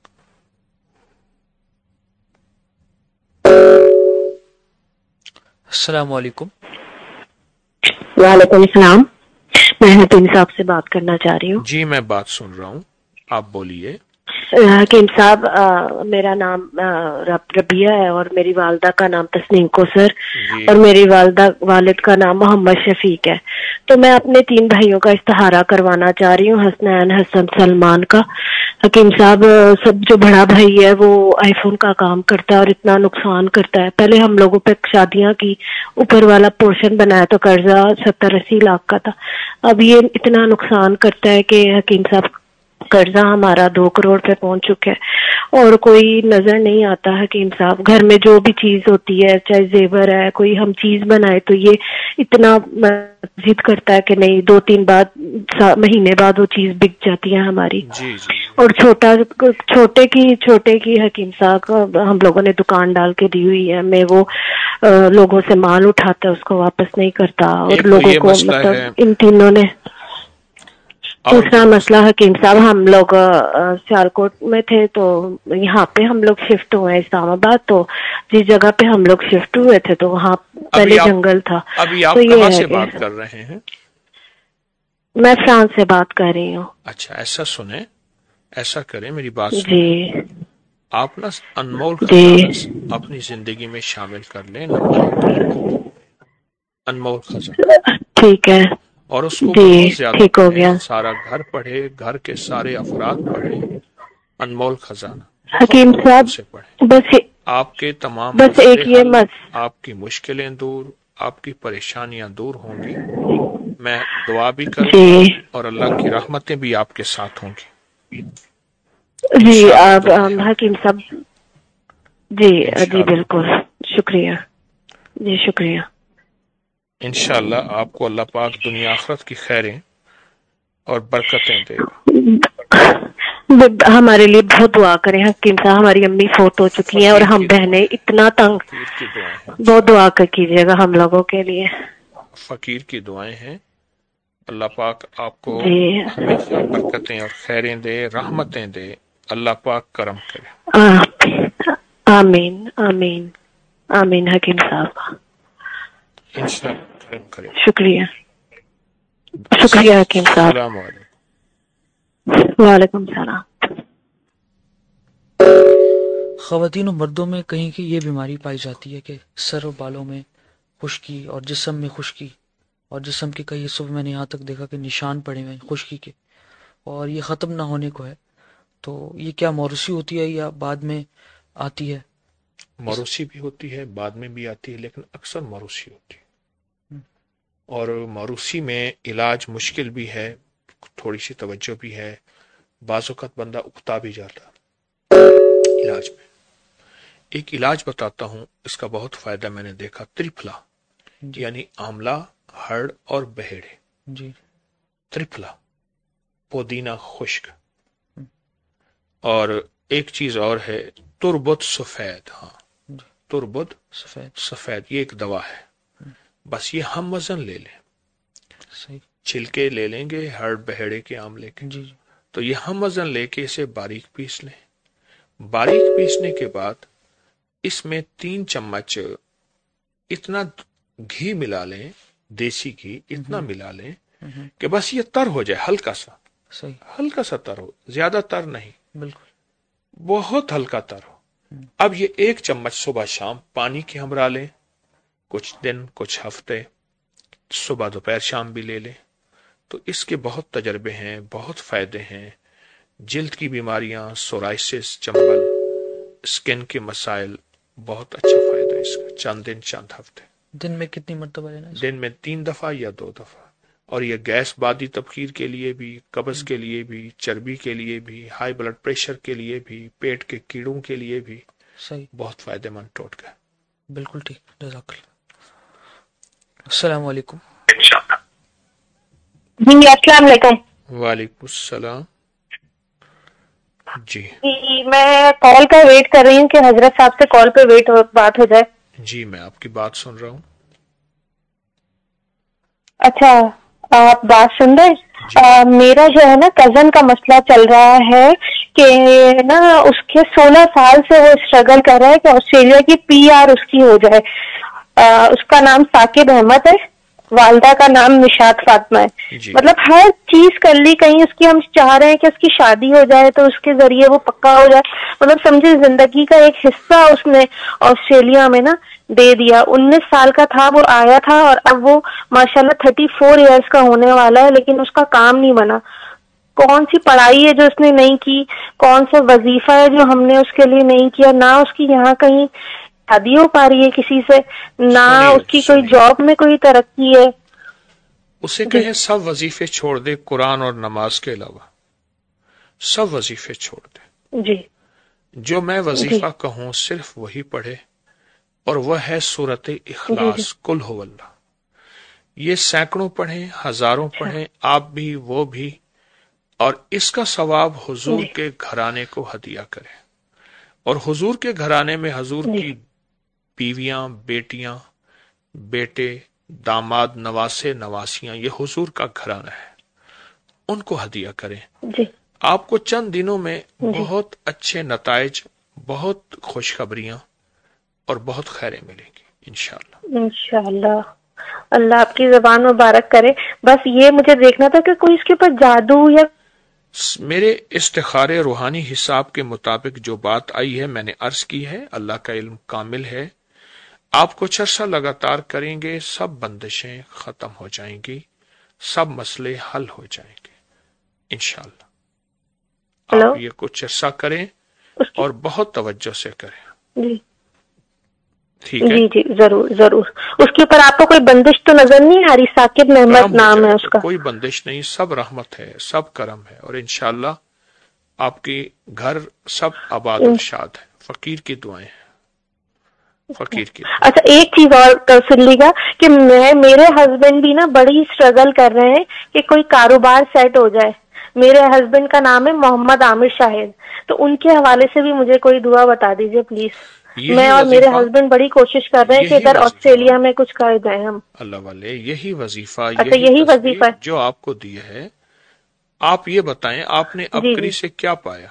अस्सलाम वालेकुम। वालेकुम सलाम। मैं हकीम साहब से बात करना चाह रही हूँ। जी मैं बात सुन रहा हूँ, आप बोलिए। حکیم صاحب میرا نام ربیہ ہے اور میری والدہ کا نام تسنیم کوثر اور میری والدہ والد کا نام محمد شفیق ہے. تو میں اپنے تین بھائیوں کا استخارہ کروانا چاہ رہی ہوں، حسنین، حسن، سلمان کا. حکیم صاحب سب جو بڑا بھائی ہے وہ آئی فون کا کام کرتا ہے اور اتنا نقصان کرتا ہے. پہلے ہم لوگوں پہ شادیاں کی، اوپر والا پورشن بنایا تو قرضہ ستر اسی لاکھ کا تھا. اب یہ اتنا نقصان کرتا ہے کہ حکیم صاحب قرضہ ہمارا دو کروڑ پہ پہنچ چکا ہے اور کوئی نظر نہیں آتا. حکیم صاحب گھر میں جو بھی چیز ہوتی ہے، چاہے زیور ہے، کوئی ہم چیز بنائے تو یہ اتنا ضد کرتا ہے کہ نہیں، دو تین بعد مہینے بعد وہ چیز بک جاتی ہے ہماری. جی جی. اور چھوٹا چھوٹے کی چھوٹے کی حکیم صاحب ہم لوگوں نے دکان ڈال کے دی ہوئی ہے، میں وہ لوگوں سے مال اٹھاتا ہے اس کو واپس نہیں کرتا اور لوگوں کو مطلب ان تینوں نے. دوسرا مسئلہ حکیم صاحب ہم لوگ سیالکوٹ میں تھے تو یہاں پہ ہم لوگ شفٹ ہوئے ہیں اسلام آباد. تو جس جگہ پہ ہم لوگ شفٹ ہوئے تھے تو وہاں پہلے جنگل تھا. ابھی آپ کہاں سے بات کر رہے ہیں؟ میں فرانس سے بات کر رہی ہوں. اچھا ایسا سنیں، ایسا کریں، میری بات سنیں. جی. آپ نا انمول خزانہ اپنی زندگی میں شامل کر لیں. انمول خزانہ ٹھیک ہے، اور اس کو بہت زیادہ پڑھے، سارا گھر پڑھے، گھر کے سارے افراد پڑھے. انمول خزانہ حکیم صاحب بس آپ کے تمام بس ایک یہ مس آپ کی مشکلیں دور، آپ کی پریشانیاں دور ہوں گی. میں دعا بھی کروں اور اللہ کی رحمتیں بھی آپ کے ساتھ ہوں گی. جی آپ حکیم صاحب جی جی بالکل شکریہ. جی شکریہ. انشاءاللہ آپ کو اللہ پاک دنیا آخرت کی خیریں اور برکتیں دے. ہمارے لیے بہت دعا کریں حکیم صاحب، ہماری امی فوت ہو چکی ہیں اور ہم بہنیں اتنا تنگ، بہت دعا کر کیجیے گا ہم لوگوں کے لیے. فقیر کی دعائیں ہیں. اللہ پاک آپ کو ہمیشہ برکتیں اور خیریں دے، رحمتیں دے. اللہ پاک کرم کرے. آمین آمین آمین. حکیم صاحب انشاءاللہ کرم کرے. شکریہ شکریہ حکیم صاحب. السلام علیکم. وعلیکم السلام. خواتین و مردوں میں کہیں کی یہ بیماری پائی جاتی ہے کہ سر و بالوں میں خشکی اور جسم میں خشکی، اور جسم کے کئی حصوں میں نے یہاں تک دیکھا کہ نشان پڑے ہوئے ہیں خشکی کے، اور یہ ختم نہ ہونے کو ہے. تو یہ کیا موروثی ہوتی ہے یا بعد میں آتی ہے؟ موروثی بھی ہوتی ہے، بعد میں بھی آتی ہے، لیکن اکثر موروثی ہوتی ہے. اور موروثی میں علاج مشکل بھی ہے، تھوڑی سی توجہ بھی ہے. بعض اوقات بندہ اکتا بھی جاتا علاج میں. ایک علاج بتاتا ہوں، اس کا بہت فائدہ میں نے دیکھا. ترپلا یعنی آملہ، ہڑ اور بہیڑے. جی. ترپلا، پودینہ خشک، اور ایک چیز اور ہے تربت سفید. ہاں تربت سفید سفید یہ ایک دوا ہے. بس یہ ہم وزن لے لیں، صحیح چھلکے لے لیں گے ہر بہیڑے کے آملے کے. جی. تو یہ ہم وزن لے کے اسے باریک پیس لیں. باریک پیسنے کے بعد اس میں تین چمچ اتنا گھی ملا لیں، دیسی گھی اتنا ملا لیں کہ بس یہ تر ہو جائے، ہلکا سا. صحیح ہلکا سا تر ہو، زیادہ تر نہیں، بالکل بہت ہلکا تر ہو. اب یہ ایک چمچ صبح شام پانی کے ہمراہ لیں، کچھ دن کچھ ہفتے، صبح دوپہر شام بھی لے لیں. تو اس کے بہت تجربے ہیں، بہت فائدے ہیں. جلد کی بیماریاں، سورائسس، چمبل، اسکن کے مسائل، بہت اچھا فائدہ ہے اس کا. چند دن چند ہفتے. دن میں کتنی مرتبہ لینا؟ دن میں تین دفعہ یا دو دفعہ. اور یہ گیس بادی تبخیر کے لیے بھی، قبض کے لیے بھی، چربی کے لیے بھی، ہائی بلڈ پریشر کے لیے بھی، پیٹ کے کیڑوں کے لیے بھی صحیح بہت فائدہ مند ٹوٹکا ہے. بالکل ٹھیک. جزاک اللہ. السلام علیکم. جی السلام علیکم. وعلیکم السلام. جی جی میں کال کا ویٹ کر رہی ہوں کہ حضرت صاحب سے کال پہ ویٹ بات ہو جائے. جی میں آپ کی بات سن رہا ہوں. اچھا آپ بات سن رہے؟ میرا جو ہے نا کزن کا مسئلہ چل رہا ہے کہ نا اس کے سولہ سال سے وہ اسٹرگل کر رہا ہے کہ آسٹریلیا کی پی آر اس کی ہو جائے. آ, اس کا نام ثاقب احمد ہے. والدہ کا نام نشاط فاطمہ ہے. مطلب ہر چیز کر لی, کہیں اس کی ہم چاہ رہے ہیں کہ اس کی شادی ہو جائے تو اس کے ذریعے وہ پکا ہو جائے. مطلب سمجھے زندگی کا ایک حصہ اس نے آسٹریلیا میں نا دے دیا. انیس سال کا تھا وہ آیا تھا, اور اب وہ ماشاءاللہ تھرٹی فور ایئرس کا ہونے والا ہے, لیکن اس کا کام نہیں بنا. کون سی پڑھائی ہے جو اس نے نہیں کی, کون سا وظیفہ ہے جو ہم نے اس کے لیے نہیں کیا. نہ اس کی یہاں کہیں شادی ہو پا رہی ہے کسی سے, نہ اس کی کوئی جاب میں کوئی ترقی ہے. اسے کہیں سب وظیفے چھوڑ دے قرآن اور نماز کے علاوہ, سب وظیفے چھوڑ دے. جی جو میں وظیفہ کہوں صرف وہی پڑھے, اور وہ ہے سورت اخلاص, قل ہو اللہ. یہ سینکڑوں پڑھیں, ہزاروں پڑھیں, آپ بھی وہ بھی, اور اس کا ثواب حضور کے گھرانے کو ہدیہ کریں. اور حضور کے گھرانے میں حضور کی بیویاں, بیٹیاں, بیٹے, داماد, نواسے, نواسیاں, یہ حضور کا گھرانہ ہے, ان کو ہدیہ کریں. آپ کو چند دنوں میں بہت اچھے نتائج, بہت خوشخبریاں اور بہت خیریں ملیں گی انشاءاللہ. انشاءاللہ. اللہ آپ کی زبان مبارک کرے. بس یہ مجھے دیکھنا تھا کہ کوئی اس کے اوپر جادو یا میرے استخارے روحانی حساب کے مطابق جو بات آئی ہے میں نے عرض کی ہے. اللہ کا علم کامل ہے. آپ کچھ عرصہ لگاتار کریں گے, سب بندشیں ختم ہو جائیں گی, سب مسئلے حل ہو جائیں گے انشاءاللہ. آپ یہ کچھ عرصہ کریں اور بہت توجہ سے کریں. جی ٹھیک ہے. جی جی ضرور ضرور. اس کے اوپر آپ کو کوئی بندش تو نظر نہیں آ رہی؟ ثاقب محمد نام ہے اس کا. کوئی بندش نہیں, سب رحمت ہے, سب کرم ہے, اور انشاءاللہ آپ کی گھر سب آباد و شاد ہے. فقیر کی دعائیں ہیں, فقیر کی. اچھا ایک چیز اور سن لی گا کہ میں میرے ہسبینڈ بھی نا بڑی اسٹرگل کر رہے ہیں کہ کوئی کاروبار سیٹ ہو جائے. میرے ہسبینڈ کا نام ہے محمد عامر شاہد, تو ان کے حوالے سے بھی مجھے کوئی دعا بتا دیجیے پلیز. میں اور میرے ہسبینڈ بڑی کوشش کر رہے ہیں کہ ادھر آسٹریلیا میں کچھ کر جائیں ہم. اللہ والے یہی وظیفہ, اچھا یہی وظیفہ جو آپ کو دیا ہے. آپ یہ بتائیں آپ نے ابکری سے کیا پایا؟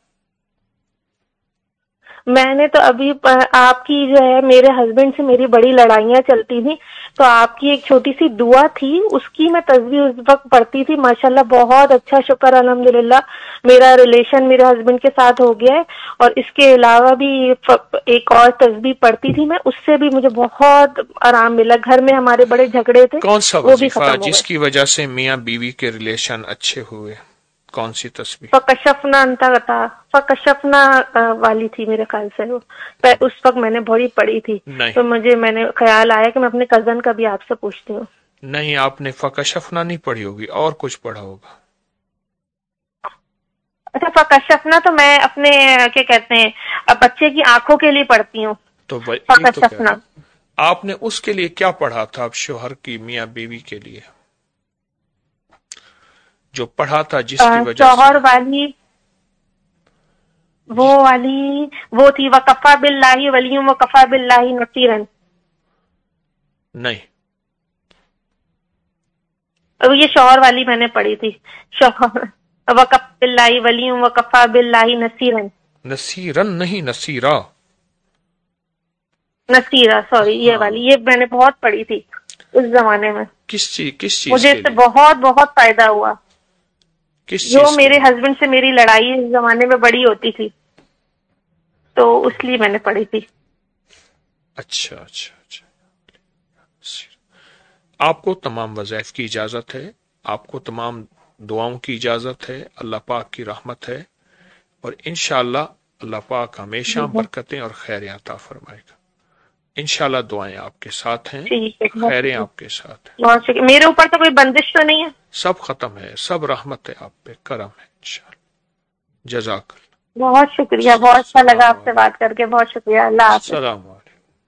میں نے تو ابھی آپ کی جو ہے میرے ہسبینڈ سے میری بڑی لڑائیاں چلتی تھیں, تو آپ کی ایک چھوٹی سی دعا تھی, اس کی میں تصویر اس وقت پڑھتی تھی. ماشاءاللہ بہت اچھا, شکر الحمدللہ میرا ریلیشن میرے ہسبینڈ کے ساتھ ہو گیا ہے. اور اس کے علاوہ بھی ایک اور تصویر پڑھتی تھی میں, اس سے بھی مجھے بہت آرام ملا. گھر میں ہمارے بڑے جھگڑے تھے, کون سا وہ بھی وظیفہ ختم جس کی وجہ سے میاں بیوی کے ریلیشن اچھے ہوئے؟ کون سی تصویر؟ فکشفنا انتا فکشفنا والی تھی میرے خیال سے وہ, اس وقت میں نے بڑی پڑھی تھی. تو مجھے میں نے خیال آیا کہ میں اپنے کزن کا بھی آپ سے پوچھتی ہوں. نہیں, آپ نے فکشفنا نہیں پڑھی ہوگی, اور کچھ پڑھا ہوگا. اچھا فکشفنا تو میں اپنے کیا کہتے ہیں بچے کی آنکھوں کے لیے پڑھتی ہوں. تو فکشفنا آپ نے اس کے لیے کیا پڑھا تھا؟ اب شوہر کی, میاں بیوی کے لیے جو پڑھا تھا جس کی وجہ شوہر والی وہ والی وہ تھی وکفا باللہ ولی وکفا باللہ نصیرا. نہیں, یہ شوہر والی میں نے پڑھی تھی. شوہر وکفا باللہ ولی وکفا باللہ نصیرا. نصیرا نہیں, نصیرا نصیرا سوری, یہ والی یہ میں نے بہت پڑھی تھی اس زمانے میں. کس چیز کس چیز مجھے اس سے بہت بہت فائدہ ہوا. کس جو میرے ہسبینڈ سے میری لڑائی اس زمانے میں بڑی ہوتی تھی, تو اس لیے میں نے پڑھی تھی. اچھا اچھا اچھا. آپ کو تمام وظائف کی اجازت ہے, آپ کو تمام دعاؤں کی اجازت ہے. اللہ پاک کی رحمت ہے, اور انشاءاللہ اللہ پاک ہمیشہ برکتیں اور خیریں عطا فرمائے گا. انشاءاللہ دعائیں آپ کے ساتھ ہیں, خیریں آپ کے ساتھ ہیں. بہت شکریہ. میرے اوپر تو کوئی بندش تو نہیں ہے؟ سب ختم ہے, سب رحمت ہے آپ پہ, کرم ہے انشاءاللہ. جزاک اللہ. بہت شکریہ, بہت اچھا لگا آپ سے بات کر کے, بہت شکریہ. اللہ حافظ. السلام علیکم.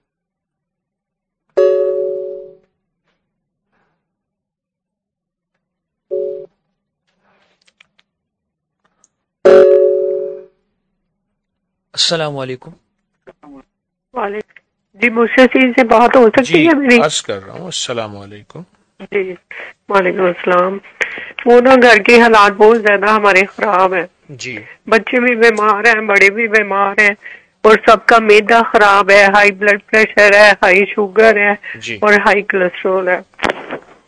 السلام علیکم. وعلیکم. جی مجھ سے بات ہو سکتی ہے میری؟ عرض کر رہا ہوں. السلام علیکم. جی وعلیکم السلام. وہ نا گھر کے حالات بہت زیادہ ہمارے خراب ہیں. جی بچے بھی بیمار ہیں, بڑے بھی بیمار ہیں, اور سب کا میدا خراب ہے, ہائی بلڈ پریشر ہے, ہائی شوگر ہے, اور ہائی کولیسٹرول ہے.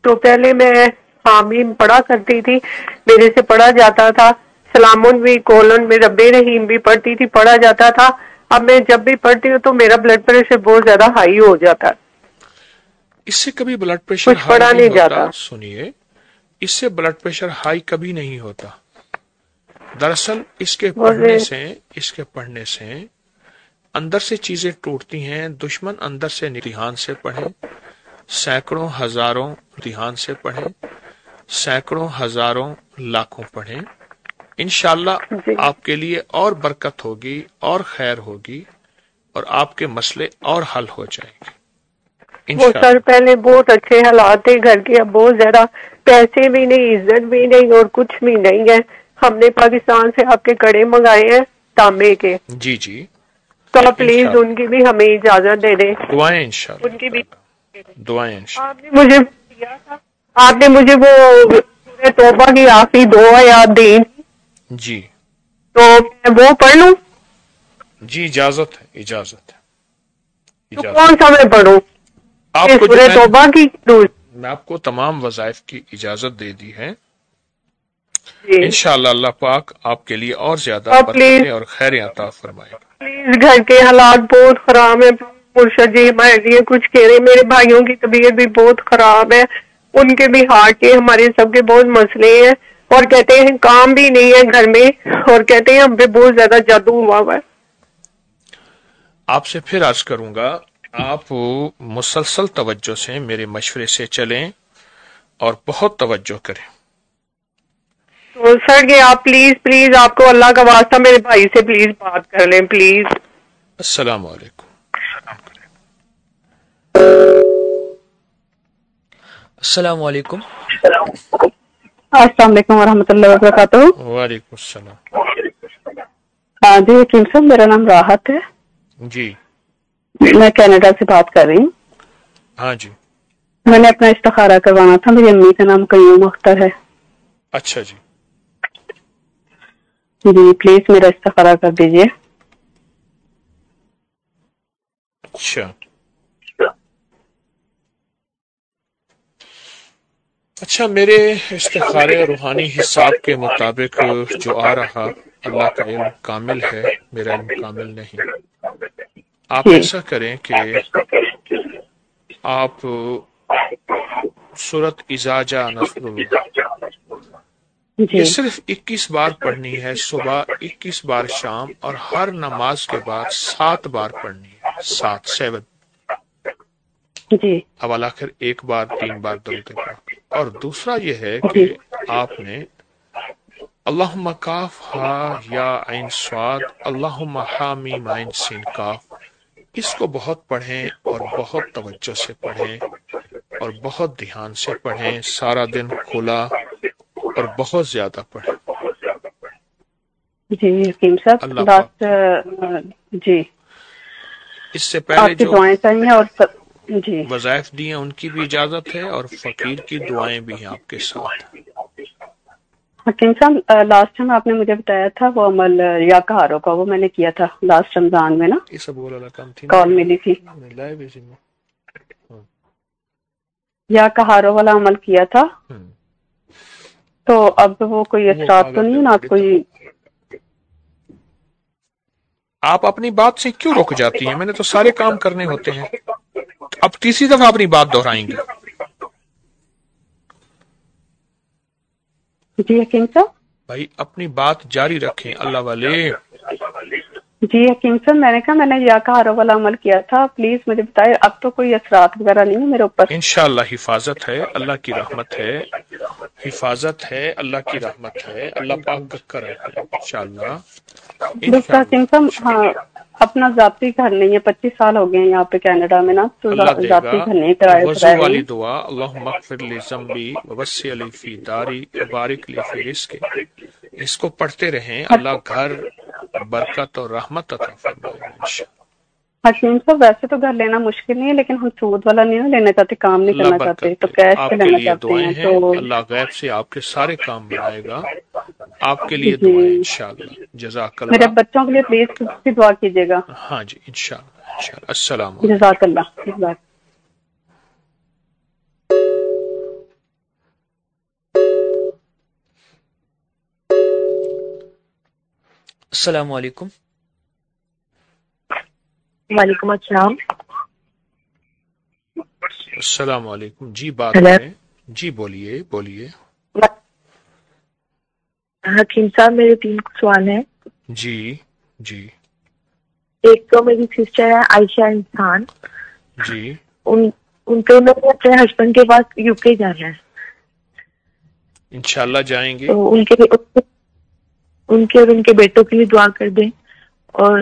تو پہلے میں حامیم پڑھا کرتی تھی, میرے سے پڑھا جاتا تھا, سلامن بھی کولن میں رب رحیم بھی پڑھتی تھی, پڑھا جاتا تھا. اب میں جب بھی پڑھتی ہوں تو میرا بلڈ پریشر بہت زیادہ ہائی ہو جاتا ہے. اس سے کبھی بلڈ پریشر ہائی نہیں, نہیں ہوتا. سنیے, اس سے بلڈ پریشر ہائی کبھی نہیں ہوتا. دراصل اس کے پڑھنے سے اس کے پڑھنے سے اندر سے چیزیں ٹوٹتی ہیں. دشمن اندر سے دھیان سے پڑھے, سینکڑوں ہزاروں دھیان سے پڑھے, سینکڑوں ہزاروں لاکھوں پڑھیں, انشاءاللہ آپ کے لیے اور برکت ہوگی اور خیر ہوگی اور آپ کے مسئلے اور حل ہو جائیں گے. وہ سر پہلے بہت اچھے حالات تھے گھر کے, اب بہت زیادہ پیسے بھی نہیں, عزت بھی نہیں اور کچھ بھی نہیں ہے. ہم نے پاکستان سے آپ کے کڑے منگائے ہیں تانبے کے. جی جی, تو پلیز ان کی بھی ہمیں اجازت دے دیں. دعائیں انشاءاللہ, ان کی بھی دعائیں انشاءاللہ. آپ نے مجھے آپ نے مجھے وہ سورہ توبہ کی آخری دو آیات دی جی, تو میں وہ پڑھ لوں؟ جی اجازت ہے, اجازت ہے. تو کون سا میں پڑھوں؟ آپ کو سورہ توبہ کی میں آپ کو تمام وظائف کی اجازت دے دی ہے. انشاءاللہ اللہ پاک آپ کے لیے اور زیادہ برکتیں اور خیر عطا فرمائے گا. پلیز, گھر کے حالات بہت خراب ہیں مرشد جی, ہمارے لیے کچھ کہہ رہے. میرے بھائیوں کی طبیعت بھی بہت خراب ہے, ان کے بھی ہارٹ کے, ہمارے سب کے بہت مسئلے ہیں, اور کہتے ہیں کام بھی نہیں ہے گھر میں, اور کہتے ہیں ہم پہ بہت زیادہ جادو ہوا ہوا ہے. آپ سے پھر عرض کروں گا, آپ مسلسل توجہ سے میرے مشورے سے چلیں اور بہت توجہ کریں. تو سر یہ آپ پلیز پلیز آپ کو اللہ کا واسطہ میرے بھائی سے پلیز بات کر لیں پلیز. السلام علیکم. السلام علیکم. السلام علیکم ورحمۃ اللہ وبرکاتہ. وعلیکم السلام. ہاں جی حکیم صاحب, میرا نام راحت ہے. جی, میں کینیڈا سے بات کر رہی ہوں. ہاں جی, میں نے اپنا استخارہ کروانا تھا. میری امی کا نام قیوم اختر ہے. اچھا جی, جی پلیز میرا استخارہ کر دیجیے. اچھا اچھا میرے استخارے روحانی حساب کے مطابق جو آ رہا, اللہ کا علم کامل ہے, میرا علم کامل نہیں. آپ ایسا کریں کہ آپ سورۃ اذا جاء نصر اللہ یہ صرف اکیس بار پڑھنی ہے, صبح اکیس بار شام, اور ہر نماز کے بعد سات بار پڑھنی ہے, سات سیون. جی, حوالہ آخر ایک بار تین بار درود پاک. اور دوسرا یہ ہے کہ آپ نے اللہم کاف ہا یا عین صاد اللہم حامیم عین سین کاف, اس کو بہت پڑھیں اور بہت توجہ سے پڑھیں اور بہت دھیان سے پڑھیں, سارا دن کھلا اور بہت زیادہ پڑھیں. جی حکیم صاحب, لاسٹ جی اس سے پہلے جو دعائیں چاہیے اور جی وظائف دی ہیں ان کی بھی اجازت ہے, اور فقیر کی دعائیں بھی ہیں آپ کے ساتھ. حکیم صاحب, لاسٹ ٹائم آپ نے مجھے بتایا تھا وہ عمل یا کہاروں کا, وہ میں نے کیا تھا لاسٹ رمضان میں نا, یہ سب والا کام تھی, کال ملی تھی, یا کہاروں والا عمل کیا تھا. تو اب وہ کوئی اثرات تو نہیں, نہ کوئی. آپ اپنی بات سے کیوں رک جاتی ہیں؟ میں نے تو سارے کام کرنے ہوتے ہیں. اب تیسری دفعہ اپنی بات دہرائیں گے. جی حکیم صاحب, بھائی اپنی بات جاری رکھیں اللہ والے. جی حکیم صاحب, میں نے کہا میں نے یا کہاروں والا عمل کیا تھا, پلیز مجھے بتائے. اب تو کوئی اثرات وغیرہ نہیں ہے میرے اوپر؟ انشاءاللہ حفاظت ہے, اللہ کی رحمت ہے, حفاظت ہے, اللہ کی رحمت ہے, اللہ پاک کا کرم ہے انشاءاللہ. دوسرا حکیم صاحب, ہاں اپنا ذاتی گھر نہیں ہے, پچیس سال ہو گئے ہیں یہاں پہ کینیڈا میں نا, تو ذاتی گھر نہیں کرائے. وضو والی دعا, اللہم اغفر لی ذنبی ووسع لی فی داری وبارک لی فی رزقی, اس کو پڑھتے رہیں, اللہ گھر برکت اور رحمت عطا فرمائے انشاءاللہ. حکیم صاحب ویسے تو گھر لینا مشکل نہیں ہے, لیکن ہم سود والا نہیں لینا چاہتے, کام نہیں کرنا چاہتے, تو کیش پہ لینا چاہتے ہیں. تو اللہ غیب سے آپ کے سارے کام بنائے گا. آپ کے لیے دعائیں انشاءاللہ. جزاک اللہ. میرے بچوں کے لیے پلیز دعا کیجیے گا. ہاں جی انشاءاللہ انشاءاللہ. السلام علیکم. جزاک اللہ. السلام علیکم. وعلیکم السلام. السلام علیکم. جی بات کریں. جی بولیے بولیے. حکیم صاحب میرے تین سوال ہیں. جی جی. ایک تو میری سسٹر ہے عائشہ انسان. جی. ان ان کو میں اپنے ہسبینڈ کے پاس یو کے جانا ہے. انشاءاللہ جائیں گے. تو ان کے ان کے اور ان کے بیٹوں کے لیے دعا کر دیں. اور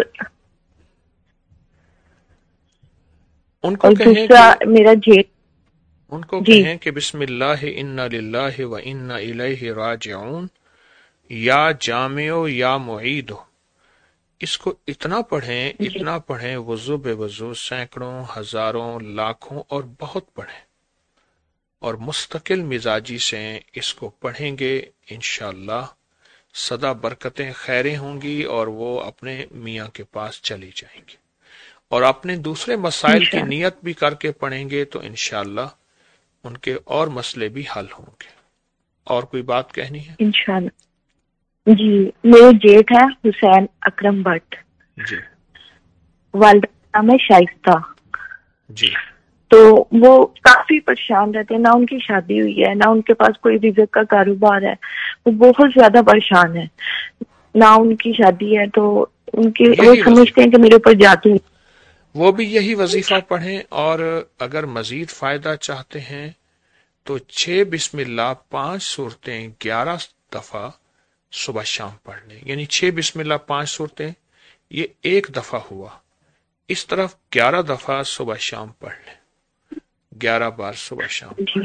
ان کو کہیں کہ میرا جیٹ ان کو کہیں کہ بسم اللہ انا للہ و انا الیہ راجعون یا جامع یا معید. اس کو اتنا پڑھیں اتنا پڑھیں وضو بے وضو سینکڑوں ہزاروں لاکھوں اور بہت پڑھیں اور مستقل مزاجی سے اس کو پڑھیں گے. انشاءاللہ سدا برکتیں خیریں ہوں گی اور وہ اپنے میاں کے پاس چلی جائیں گی. اور اپنے دوسرے مسائل کی نیت بھی کر کے پڑھیں گے تو انشاءاللہ ان کے اور مسئلے بھی حل ہوں گے. اور کوئی بات کہنی ہے؟ انشاءاللہ. جی میرے جیٹ ہے حسین اکرم بٹ. جی. والدہ کا نام ہے شائستہ. جی. تو وہ کافی پریشان رہتے ہیں. نہ ان کی شادی ہوئی ہے نہ ان کے پاس کوئی رزق کا کاروبار ہے. وہ بہت زیادہ پریشان ہے. نہ ان کی شادی ہے تو ان کی وہ سمجھتے ہیں کہ میرے اوپر جاتی ہیں. وہ بھی یہی وظیفہ پڑھیں اور اگر مزید فائدہ چاہتے ہیں تو چھ بسم اللہ پانچ صورتیں گیارہ دفعہ صبح شام پڑھ لیں. یعنی چھ بسم اللہ پانچ صورتیں یہ ایک دفعہ ہوا. اس طرف گیارہ دفعہ صبح شام پڑھ لیں. گیارہ بار صبح شام پڑھ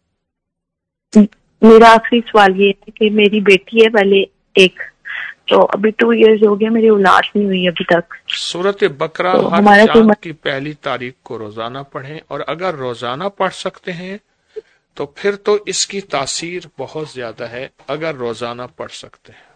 لیں. میرا آخری سوال یہ ہے کہ میری بیٹی ہے پہلے ایک تو ابھی ٹو ایئرز ہو گئے میری اولاد نہیں ہوئی ابھی تک. سورت بقرہ ہر چاند کی پہلی تاریخ کو روزانہ پڑھیں اور اگر روزانہ پڑھ سکتے ہیں تو پھر تو اس کی تاثیر بہت زیادہ ہے. اگر روزانہ پڑھ سکتے ہیں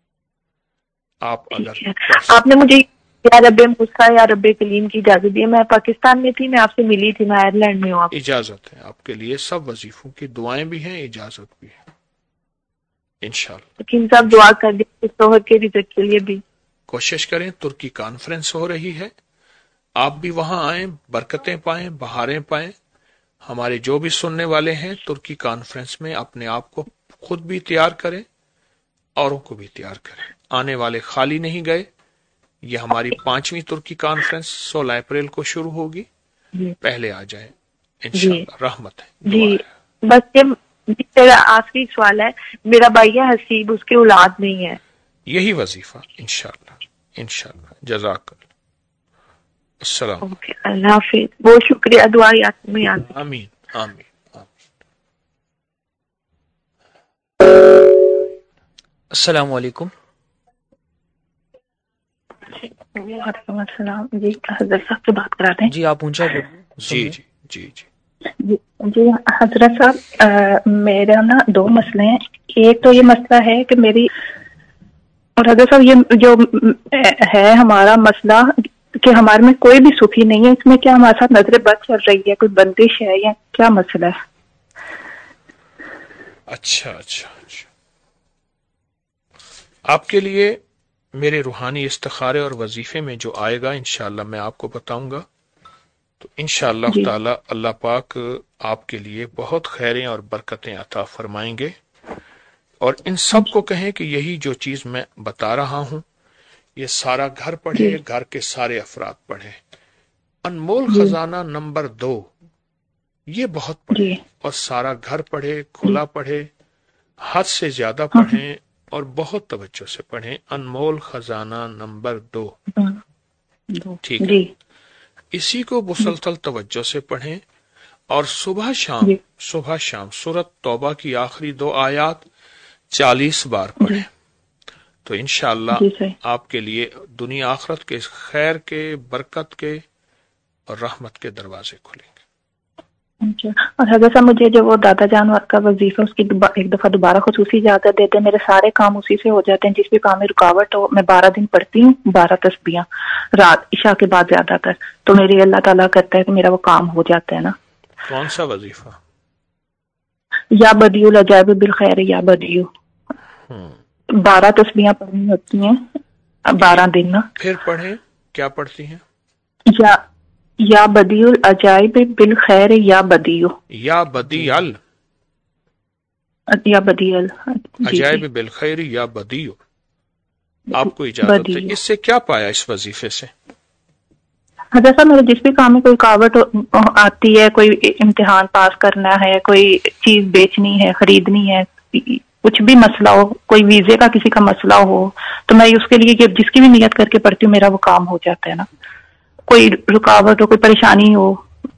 آپ اگر آپ نے مجھے یا رب موسیٰ یا رب کلیم کی اجازت دی. میں پاکستان میں تھی میں آپ سے ملی تھی. میں آئرلینڈ میں ہوں. آپ اجازت ہے آپ کے لیے سب وظیفوں کی دعائیں بھی ہیں اجازت بھی ہے انشاءاللہ. حکیم صاحب دعا کر دیں شوہر کے رزق کے لیے بھی. کوشش کریں. ترکی کانفرنس ہو رہی ہے آپ بھی وہاں آئیں برکتیں پائیں بہاریں پائیں. ہمارے جو بھی سننے والے ہیں ترکی کانفرنس میں اپنے آپ کو خود بھی تیار کریں اوروں کو بھی تیار کریں. آنے والے خالی نہیں گئے. یہ ہماری پانچویں ترکی کانفرنس سولہ اپریل کو شروع ہوگی. پہلے آ جائیں انشاءاللہ. رحمت ہے. جی بس یہ میرا آخری سوال ہے. میرا بھائی ہے حسیب اس کی اولاد نہیں ہے. یہی وظیفہ انشاءاللہ انشاءاللہ. جزاک اللہ. السلام. اوکے اللہ حافظ. بہت شکریہ. دعا یاد میں یاد. آمین آمین. السلام علیکم. وعلیکم السلام. جی حضرت صاحب سے بات کراتے ہیں. جی آپ اونچا بولیں. جی جی جی جی جی حضرت صاحب میرا نا دو مسئلے ہیں. ایک تو یہ مسئلہ ہے کہ میری اور حضرت صاحب یہ جو ہے ہمارا مسئلہ کہ ہمارے میں کوئی بھی سخی نہیں ہے. اس میں کیا ہمارے ساتھ نظر بد چل رہی ہے کوئی بندش ہے یا کیا مسئلہ ہے؟ اچھا اچھا اچھا. آپ کے لیے میرے روحانی استخارے اور وظیفے میں جو آئے گا انشاءاللہ میں آپ کو بتاؤں گا. تو انشاءاللہ جی. تعالی اللہ پاک آپ کے لیے بہت خیریں اور برکتیں عطا فرمائیں گے. اور ان سب کو کہیں کہ یہی جو چیز میں بتا رہا ہوں یہ سارا گھر پڑھے جی. گھر کے سارے افراد پڑھے. انمول جی. خزانہ نمبر دو یہ بہت پڑھے جی. اور سارا گھر پڑھے کھلا جی. پڑھے حد سے زیادہ پڑھیں اور بہت توجہ سے پڑھیں. انمول خزانہ نمبر دو ٹھیک ہے جی. اسی کو مسلسل توجہ سے پڑھیں اور صبح شام جی. صبح شام سورۃ توبہ کی آخری دو آیات چالیس بار پڑھیں جی. تو انشاءاللہ جی آپ کے لیے دنیا آخرت کے خیر کے برکت کے اور رحمت کے دروازے کھلیں گے. اچھا. اور حضرت صاحب مجھے جو وہ دادا جانور کا وظیفہ اس کی ایک دفعہ دوبارہ خصوصی اجازت دیتے ہیں. میرے سارے کام اسی سے ہو جاتے ہیں. جس بھی کام میں رکاوٹ ہو میں بارہ دن پڑھتی ہوں بارہ تسبیحاں رات عشاء کے بعد زیادہ تر. تو میری اللہ تعالیٰ کرتا ہے کہ میرا وہ کام ہو جاتا ہے نا. کون سا وظیفہ؟ یا بدیو العجائب بالخیر یا بدیو. بارہ تسبیحاں پڑھنی ہوتی ہیں بارہ دن نا. پھر پڑھیں. کیا پڑھتی ہیں؟ یا یا بدی العجائب بالخیر یا بدیو. یا بدی ال یا بدی ال عجائب بالخیر یا بدیو. آپ کو اجازت ہے. اس سے کیا پایا اس وظیفے سے؟ حضرت صاحب میرے جس بھی کام میں کوئی رکاوٹ آتی ہے، کوئی امتحان پاس کرنا ہے، کوئی چیز بیچنی ہے، خریدنی ہے، کچھ بھی مسئلہ ہو، کوئی ویزے کا کسی کا مسئلہ ہو، تو میں اس کے لیے جس کی بھی نیت کر کے پڑھتی ہوں میرا وہ کام ہو جاتا ہے نا. کوئی رکاوٹ ہو، کوئی پریشانی ہو،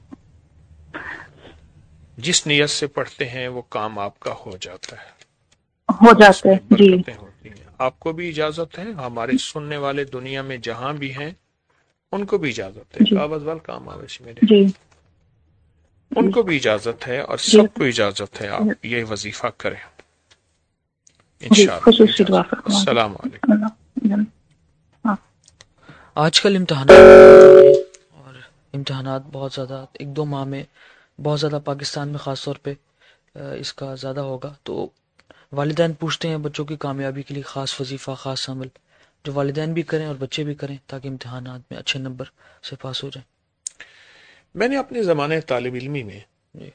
جس نیت سے پڑھتے ہیں وہ کام آپ کا ہو جاتا ہے، ہو جاتا ہے. جی ہوتی ہیں. آپ کو بھی اجازت ہے، ہمارے سننے والے دنیا میں جہاں بھی ہیں ان کو بھی اجازت ہے. کاغذ وال کام آویسی میرے جی ان کو بھی اجازت ہے اور سب کو اجازت ہے آپ یہ وظیفہ کریں انشاءاللہ. السلام علیکم. آج کل امتحانات اور امتحانات بہت زیادہ ایک دو ماہ میں بہت زیادہ پاکستان میں خاص طور پہ اس کا زیادہ ہوگا. تو والدین پوچھتے ہیں بچوں کی کامیابی کے لیے خاص وظیفہ، خاص عمل جو والدین بھی کریں اور بچے بھی کریں تاکہ امتحانات میں اچھے نمبر سے پاس ہو جائیں. میں نے اپنے زمانے طالب علمی میں جی.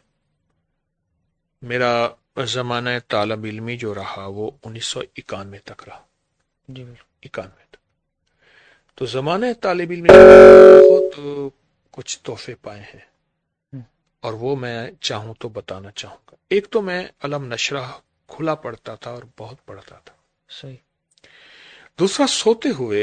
میرا زمانہ طالب علمی جو رہا وہ انیس سو اکانوے تک رہا. جی اکانوے تک. تو زمانہ طالب علمی بہت کچھ تحفے پائے ہیں اور وہ میں چاہوں تو بتانا چاہوں گا. ایک تو میں علم نشرہ کھلا پڑھتا تھا اور بہت پڑھتا تھا. صحیح. دوسرا سوتے ہوئے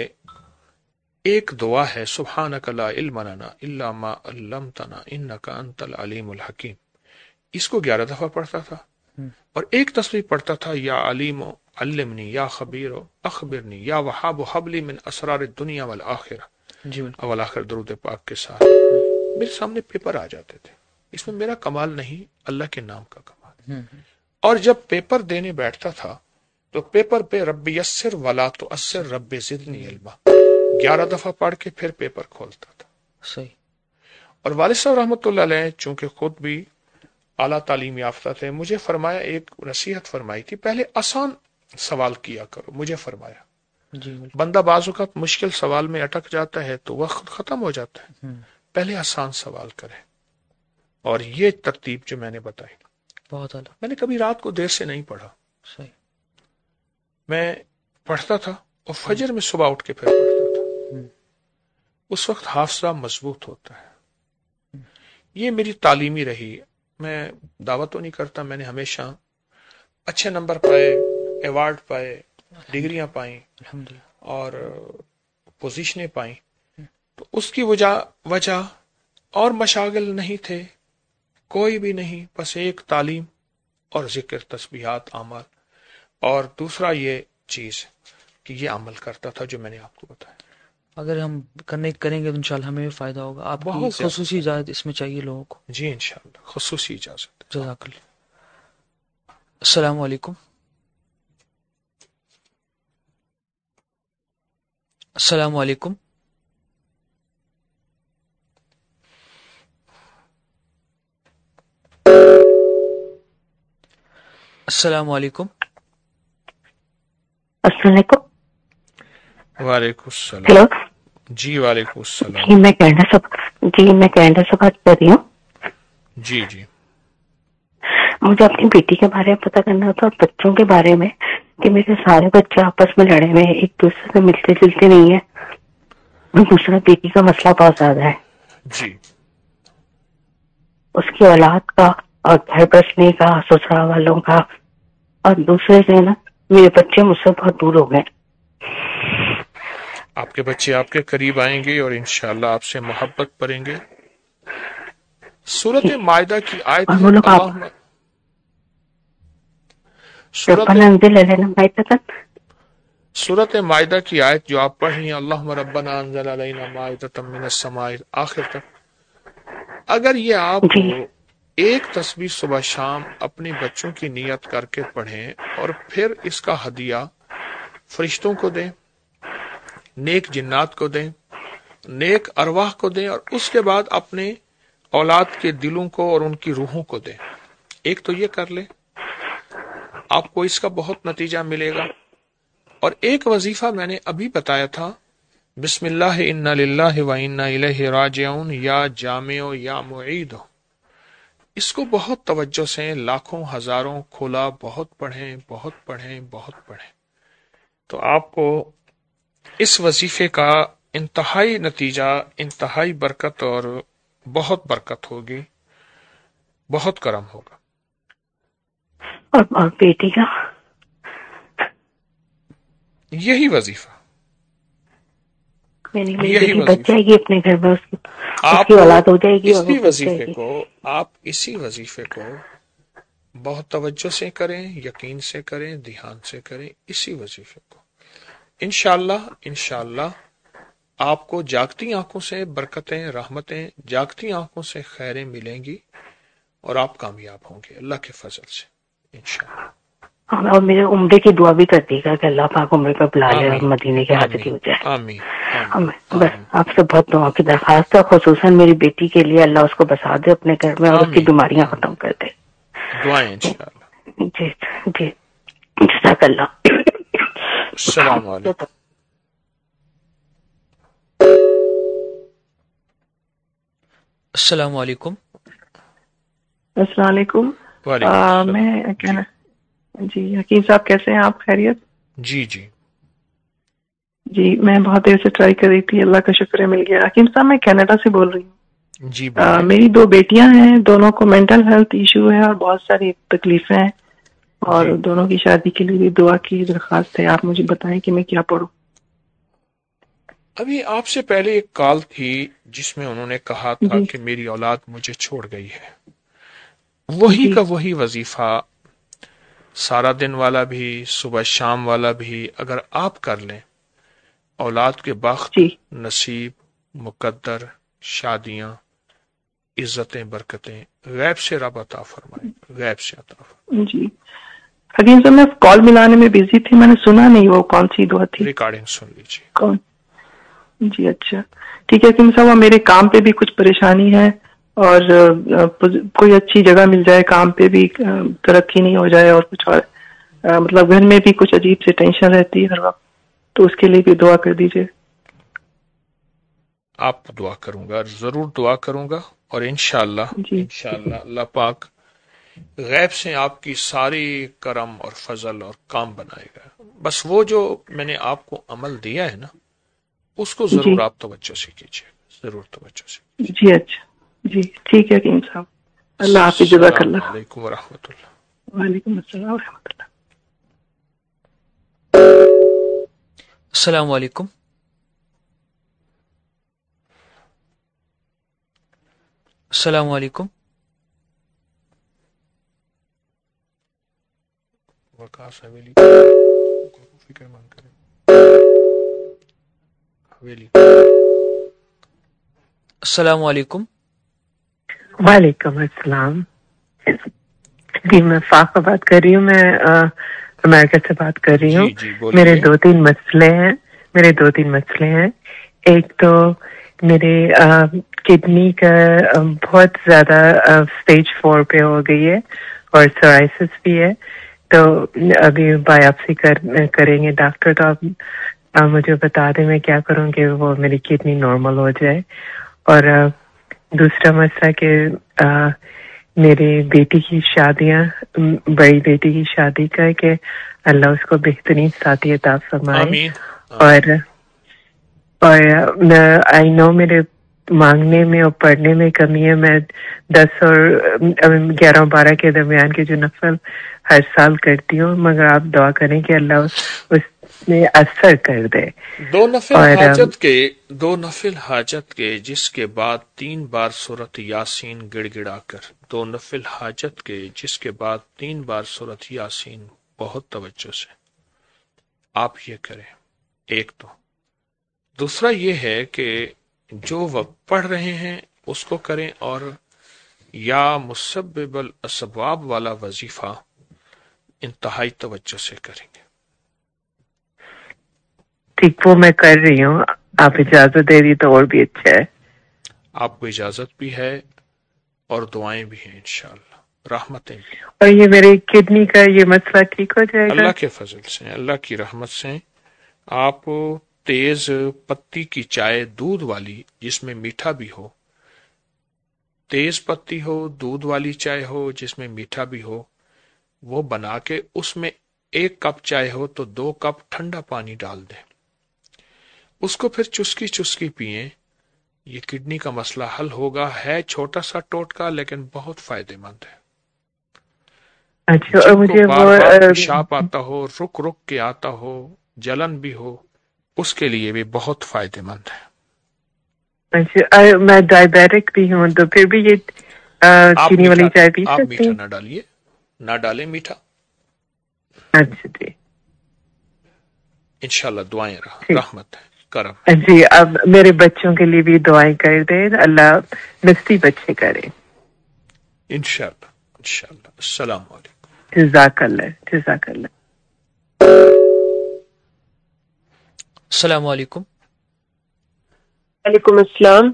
ایک دعا ہے سبحانک لا علم لنا الا ما علمتنا انک انت العلیم الحکیم. اس کو گیارہ دفعہ پڑھتا تھا اور ایک تصویر پڑھتا تھا یا علیم علمنی یا خبیر اخبرنی یا وہاب حبلی من اسرار الدنیا والآخرہ. جی والآخر درود پاک کے ساتھ میرے سامنے پیپر آ جاتے تھے. اس میں میرا کمال نہیں، اللہ کے نام کا کمال. اور جب پیپر دینے بیٹھتا تھا تو پیپر پہ رب یسر ولا تؤثر رب زدنی علما گیارہ دفعہ پڑھ کے پھر پیپر کھولتا تھا. صحیح. اور والد صاحب رحمۃ اللہ علیہ چونکہ خود بھی اعلیٰ تعلیم یافتہ تھے، مجھے فرمایا، ایک نصیحت فرمائی تھی، پہلے آسان سوال کیا کرو. مجھے فرمایا جی بندہ بعض اوقات مشکل سوال میں اٹک جاتا ہے تو وقت ختم ہو جاتا ہے، پہلے آسان سوال کرے. اور یہ ترتیب جو میں نے بتائی بہت اعلیٰ. میں نے کبھی رات کو دیر سے نہیں پڑھا. صحیح. میں پڑھتا تھا اور فجر میں صبح اٹھ کے پھر پڑھتا تھا. اس وقت حافظہ مضبوط ہوتا ہے. یہ میری تعلیمی رہی. میں دعویٰ تو نہیں کرتا، میں نے ہمیشہ اچھے نمبر پائے، ایوارڈ پائے، ڈگریاں پائیں اور پوزیشنیں پائیں. تو اس کی وجہ وجہ اور مشاغل نہیں تھے، کوئی بھی نہیں، بس ایک تعلیم اور ذکر، تسبیحات، اعمال، اور دوسرا یہ چیز کہ یہ عمل کرتا تھا جو میں نے آپ کو بتایا. اگر ہم کرنے کریں گے تو انشاءاللہ ہمیں بھی فائدہ ہوگا. آپ کی خصوصی اجازت اس میں چاہیے لوگوں کو. جی انشاءاللہ خصوصی اجازت. جزاک اللہ. السلام علیکم. السلام علیکم. السلام علیکم. السلام علیکم. وعلیکم السلام. ہیلو. جی وعلیکم السلام. جی میں کینیڈا سے جی میں کینیڈا سے بات کر رہی ہوں. جی جی مجھے اپنی بیٹی کے بارے میں پتہ کرنا تھا، بچوں کے بارے میں، کہ میرے سارے بچے آپس میں لڑے ہوئے ہیں، ایک دوسرے سے ملتے جلتے نہیں ہیں. دوسرا بیٹی کا مسئلہ بہت زیادہ ہے. جی. اس کی اولاد کا اور گھر بسنے کا، سسرال والوں کا، اور دوسرے سے نا میرے بچے مجھ سے بہت دور ہو گئے. آپ کے بچے آپ کے قریب آئیں گے اور انشاءاللہ آپ سے محبت کریں گے. سورۃ مائدہ کی آیت ہے اللہم سورۃ مائدہ کی آیت جو آپ پڑھ رہی ہیں، اللہم ربنا انزل علینا مائدۃ من السماء، آخر تک. اگر یہ آپ ایک تصویر صبح شام اپنے بچوں کی نیت کر کے پڑھیں اور پھر اس کا ہدیہ فرشتوں کو دیں، نیک جنات کو دیں، نیک ارواح کو دیں، اور اس کے بعد اپنے اولاد کے دلوں کو اور ان کی روحوں کو دیں، ایک تو یہ کر لیں، آپ کو اس کا بہت نتیجہ ملے گا. اور ایک وظیفہ میں نے ابھی بتایا تھا، بسم اللہ انا للہ و انا الیہ راجعون، یا جامع یا معید، اس کو بہت توجہ سے لاکھوں ہزاروں کھولا، بہت پڑھیں بہت پڑھیں بہت پڑھیں، تو آپ کو اس وظیفے کا انتہائی نتیجہ، انتہائی برکت اور بہت برکت ہوگی، بہت کرم ہوگا۔ اور, اور بیٹی کا یہی وظیفہ، میری بیٹی بچ جائے گی اپنے گھر میں، اس کی اولاد ہو جائے گی، اسی وظیفے کو آپ اسی وظیفے کو بہت توجہ سے کریں، یقین سے کریں، دھیان سے کریں، اسی وظیفے کو انشاءاللہ انشاءاللہ آپ کو جاگتی آنکھوں سے برکتیں، رحمتیں، جاگتی آنکھوں سے خیریں ملیں گی اور آپ کامیاب ہوں گے اللہ کے فضل سے انشاءاللہ۔ اور میرے عمرے کی دعا بھی کر دیے گا کہ اللہ پاک عمرے پہ بلا لے اور مدینے کی حاضری ہو جائے۔ آمین۔ بس آپ سے بہت دعا کی درخواست ہے، خصوصاً میری بیٹی کے لیے، اللہ اس کو بسا دے اپنے گھر میں اور اس کی بیماریاں ختم کر دے۔ دعائیں انشاءاللہ۔ جی جی جزاک اللہ۔ السلام علیکم۔ السلام علیکم۔ السلام علیکم۔ میں کہنا جی حکیم صاحب کیسے ہیں آپ؟ خیریت؟ جی جی جی میں بہت دیر سے ٹرائی کر رہی تھی، اللہ کا شکر ہے مل گیا۔ حکیم صاحب میں کینیڈا سے بول رہی ہوں۔ جی آ, میری دو بیٹیاں ہیں، دونوں کو مینٹل ہیلتھ ایشو ہے اور بہت ساری تکلیفیں ہیں، اور جی. دونوں کی شادی کے لیے بھی دعا کی درخواست ہے۔ آپ مجھے بتائیں کہ میں کیا پڑھوں؟ ابھی آپ سے پہلے ایک کال تھی جس میں انہوں نے کہا تھا جی. کہ میری اولاد مجھے چھوڑ گئی ہے، وہی جی. کا وہی وظیفہ سارا دن والا بھی، صبح شام والا بھی اگر آپ کر لیں، اولاد کے بخت جی. نصیب، مقدر، شادیاں، عزتیں، برکتیں غیب سے رب عطا فرمائے، غیب سے عطا فرمائے۔ جی حکیم صاحب میں کال ملانے میں بزی تھی، میں نے سنا نہیں وہ کون سی دعا تھی۔ ریکارڈنگ سن لیجیے۔ کون؟ جی اچھا ٹھیک ہے حکیم صاحب، میرے کام پہ بھی کچھ پریشانی ہے اور کوئی اچھی جگہ مل جائے، کام پہ بھی ترقی نہیں ہو جائے، اور کچھ اور مطلب گھر میں بھی کچھ عجیب سے ٹینشن رہتی ہے ہر وقت، تو اس کے لیے بھی دعا کر دیجیے۔ آپ دعا کروں گا، ضرور دعا کروں گا، اور انشاءاللہ جی. انشاءاللہ اللہ پاک غیب سے آپ کی ساری کرم اور فضل اور کام بنائے گا۔ بس وہ جو میں نے آپ کو عمل دیا ہے نا، اس کو ضرور جی. آپ توجہ سے کیجیے، ضرور توجہ سے کیجیے۔ جی اچھا جی ٹھیک ہے حکیم صاحب، اللہ حافظ، جزاک اللہ۔ السلام علیکم ورحمۃ اللہ۔ وعلیکم السلام ورحمۃ اللہ۔ السلام علیکم۔ السلام علیکم۔ وقاص حویلی فکر مند کریں حویلی۔ السلام علیکم۔ وعلیکم السلام۔ جی میں فاقہ بات کر رہی ہوں، میں امریکہ سے بات کر رہی ہوں۔ جی جی میرے دو تین مسئلے ہیں میرے دو تین مسئلے ہیں ایک تو میرے کڈنی کا بہت زیادہ اسٹیج فور پہ ہو گئی ہے اور سورائسس بھی ہے، تو ابھی بایوپسی کر کریں گے ڈاکٹر، تو آپ مجھے بتا دیں میں کیا کروں کہ وہ میری کڈنی نارمل ہو جائے۔ اور دوسرا مسئلہ کہ میری بیٹی کی شادیاں، بڑی بیٹی کی شادی کا کہ اللہ اس کو بہترین ساتھی عطا فرمائے، اور اور آئی نو میرے مانگنے میں اور پڑھنے میں کمی ہے، میں دس اور گیارہ بارہ کے درمیان کے جو نفل ہر سال کرتی ہوں، مگر آپ دعا کریں کہ اللہ اس میں اثر کر دے۔ دو نفل حاجت کے دو نفل حاجت کے جس کے بعد تین بار سورت یاسین گڑ گڑا کر، دو نفل حاجت کے جس کے بعد تین بار سورت یاسین بہت توجہ سے آپ یہ کریں، ایک تو۔ دوسرا یہ ہے کہ جو وہ پڑھ رہے ہیں اس کو کریں، اور یا مسبب الاسباب والا وظیفہ انتہائی توجہ سے کریں گے۔ ٹھیک، وہ میں کر رہی ہوں، آپ اجازت دے دی تو اور بھی اچھا ہے۔ آپ کو اجازت بھی ہے اور دعائیں بھی ہیں انشاءاللہ، رحمتیں بھی۔ اور یہ میرے کڈنی کا یہ مسئلہ ٹھیک ہو جائے گا؟ اللہ کے فضل سے، اللہ کی رحمت سے آپ تیز پتی کی چائے دودھ والی جس میں میٹھا بھی ہو، تیز پتی ہو، دودھ والی چائے ہو جس میں میٹھا بھی ہو، وہ بنا کے اس میں ایک کپ چائے ہو تو دو کپ ٹھنڈا پانی ڈال دیں، اس کو پھر چسکی چسکی پئیں، یہ کڈنی کا مسئلہ حل ہوگا۔ ہے چھوٹا سا ٹوٹکا لیکن بہت فائدے مند ہے۔ اچھا، جن مجھے کو بار وہ بار پیشاب آتا ہو، رک رک کے آتا ہو، جلن بھی ہو، اس کے لیے بھی بہت فائدے مند ہے۔ اچھا، میں ڈائبیٹک بھی ہوں تو پھر بھی یہ چینی والی چائے پی آپ سکتی میٹھا ہوں؟ نہ ڈالیے، نہ ڈالیں میٹھا، اچھا جی انشاءاللہ دعائیں رحمت ہے، کرم۔ جی، اب میرے بچوں کے لیے بھی دعائیں کر دیں، اللہ مستی بچے کرے۔ انشاءاللہ انشاءاللہ۔ السلام علیکم۔ جزاک اللہ، جزاک اللہ۔ السلام علیکم۔ وعلیکم السلام۔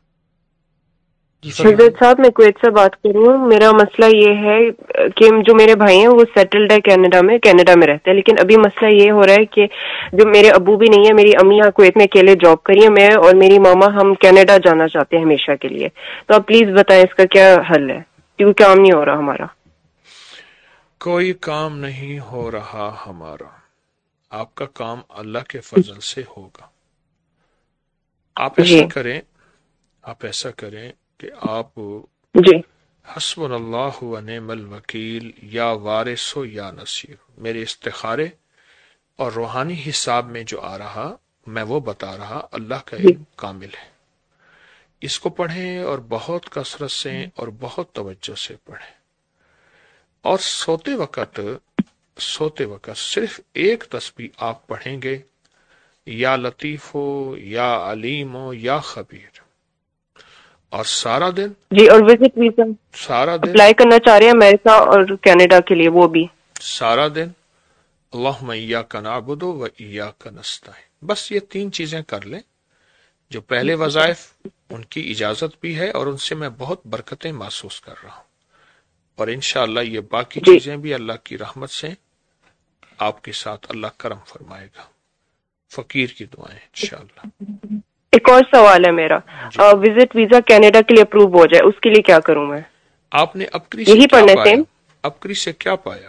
حضرت صاحب، میں کویت سے بات کر رہی ہوں۔ میرا مسئلہ یہ ہے کہ جو میرے بھائی ہیں وہ سیٹلڈ ہے کینیڈا میں، کینیڈا میں رہتے ہیں، لیکن ابھی مسئلہ یہ ہو رہا ہے کہ جو میرے ابو بھی نہیں ہے، میری امی یہاں کویت میں اکیلے جاب کری ہے، میں اور میری ماما ہم کینیڈا جانا چاہتے ہیں ہمیشہ کے لیے، تو آپ پلیز بتائیں اس کا کیا حل ہے، کیونکہ کام نہیں ہو رہا ہمارا۔ کوئی کام نہیں ہو رہا ہمارا، آپ کا کام اللہ کے فضل سے ہوگا۔ آپ ایسا کریں آپ ایسا کریں کہ آپ جی حسبنا اللہ و نعم الوکیل یا وارث ہو یا نصیر، میرے استخارے اور روحانی حساب میں جو آ رہا میں وہ بتا رہا، اللہ کا علم کامل ہے، اس کو پڑھیں اور بہت کثرت سے اور بہت توجہ سے پڑھیں، اور سوتے وقت سوتے وقت صرف ایک تسبیح آپ پڑھیں گے، یا لطیف ہو یا علیم ہو یا خبیر، اور سارا دن جی، اور وزٹ ویزا سارا دن اپلائی کرنا چاہ رہے ہیں امریکہ اور کینیڈا کے لیے، وہ بھی سارا دن اللہم ایاک نعبد و ایاک نستعین، بس یہ تین چیزیں کر لیں۔ جو پہلے وظائف ان کی اجازت بھی ہے اور ان سے میں بہت برکتیں محسوس کر رہا ہوں، اور انشاءاللہ یہ باقی چیزیں بھی اللہ کی رحمت سے آپ کے ساتھ اللہ کرم فرمائے گا۔ فقیر کی دعائیں انشاءاللہ۔ ایک اور سوال ہے میرا، وزٹ ویزا کینیڈا کے لیے اپروو ہو جائے، اس کے لیے کیا کروں میں؟ آپ نے اپکری سے یہی کیا پڑھنا پایا؟ سیم اپکری سے کیا پایا؟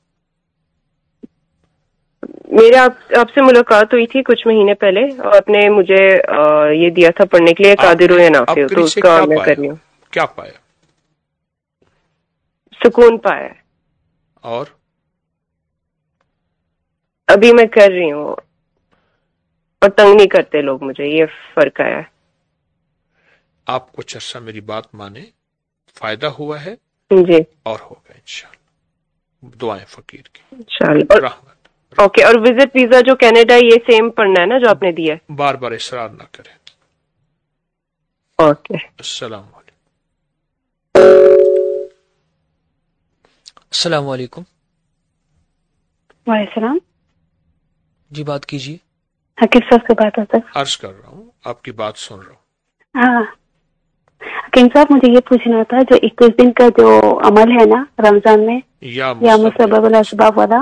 میرے آپ آپ سے ملاقات ہوئی تھی کچھ مہینے پہلے، اور آپ نے مجھے یہ دیا تھا پڑھنے کے لیے قادر و نافع، تو اپکری اس سے کا کیا میں پایا؟ کر رہی ہوں، کیا پایا؟ سکون پایا ہے، اور ابھی میں کر رہی ہوں، اور تنگ نہیں کرتے لوگ مجھے، یہ فرق آیا ہے۔ آپ کچھ عرصہ میری بات مانے، فائدہ ہوا ہے جی، اور ہوگا انشاءاللہ۔ دعائیں فقیر کی انشاءاللہ۔ رحمت۔ اوکے، اور وزٹ ویزا جو کینیڈا یہ سیم پڑھنا ہے نا جو آپ نے دیا ہے؟ بار بار اصرار نہ کریں۔ اوکے، السلام علیکم۔ السلام علیکم۔ وعلیکم السلام۔ جی بات کیجیے۔ حکیم صاحب سے بات ہوتا ہے؟ عرض کر رہا ہوں، آپ کی بات سن رہا ہوں۔ ہاں حکیم صاحب، مجھے یہ پوچھنا تھا، جو اکیس دن کا جو عمل ہے نا رمضان میں، یا یا مسبب الاسباب والا،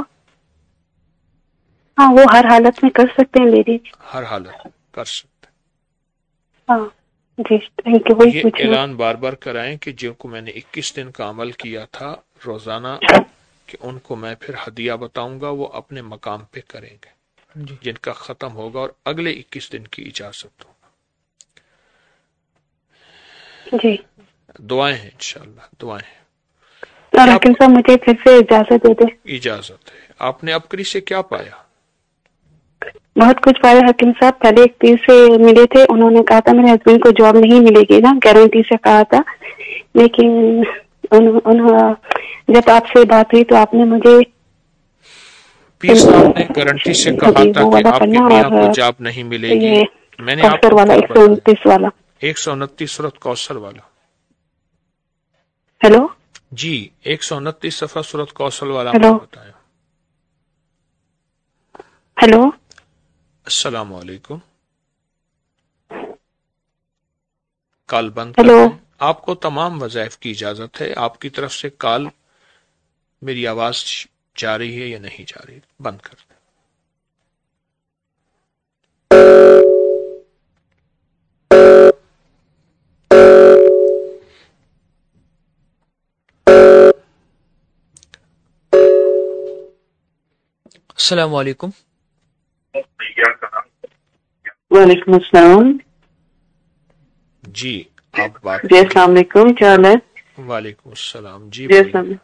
ہاں وہ ہر حالت میں کر سکتے ہیں لیڈیز؟ ہر حالت میں کر سکتے ہاں جی، تھینک یو۔ وہی یہ پوچھنا۔ اعلان بار بار کرائیں کہ جن کو میں نے اکیس دن کا عمل کیا تھا روزانہ، کہ ان کو میں پھر ہدیہ بتاؤں گا، وہ اپنے مقام پہ کریں گے، جن کا ختم ہوگا، اور اگلے اکیس دن کی اجازت ہوگا۔ جی دعائیں ہیں انشاءاللہ، دعائیں ہیں. اور حکیم صاحب مجھے پھر سے اجازت دے دیں. اجازت ہے. آپ نے اپکری سے کیا پایا؟ بہت کچھ پایا حکیم صاحب. پہلے ایک پیر سے ملے تھے، انہوں نے کہا تھا میرے ہسبینڈ کو جاب نہیں ملے گی نا، گارنٹی سے کہا تھا، لیکن انہوں جب آپ سے بات ہوئی تو آپ نے مجھے پیر صاحب نے گارنٹی سے کہا تھا کہ آپ کے میاں کو جاب نہیں ملے گی. میں نے آپ کو والا ایک سو انتیس والا ایک سو انتیس سورت کوثر والا. ہیلو جی ایک سو انتیس صفحہ سورت کوثر والا ہیلو بتایا. ہیلو السلام علیکم. کال بند ہیلو کرتے ہیں. آپ کو تمام وظائف کی اجازت ہے. آپ کی طرف سے کال میری آواز جا رہی ہے یا نہیں جا رہی؟ بند کر دیں. السلام علیکم. وعلیکم السلام. جی آپ بات. جی السلام علیکم, کیا حال ہے؟ وعلیکم السلام. جی جی السلام علیکم.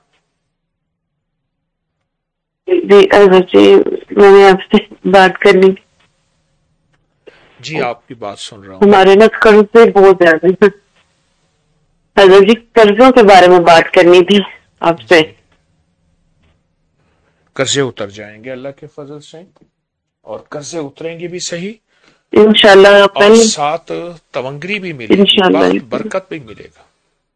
جی اظہر جی میں نے آپ سے بات کرنی. جی آپ کی بات سن رہا ہوں. ہمارے نا قرض سے بہت زیادہ. اظہر جی قرضوں کے بارے میں بات کرنی تھی آپ سے. قرضے اتر جائیں گے اللہ کے فضل سے, اور قرضے اتریں گے بھی صحیح انشاءاللہ, اور ساتھ تونگری بھی ملے گی, بخت برکت بھی ملے گا.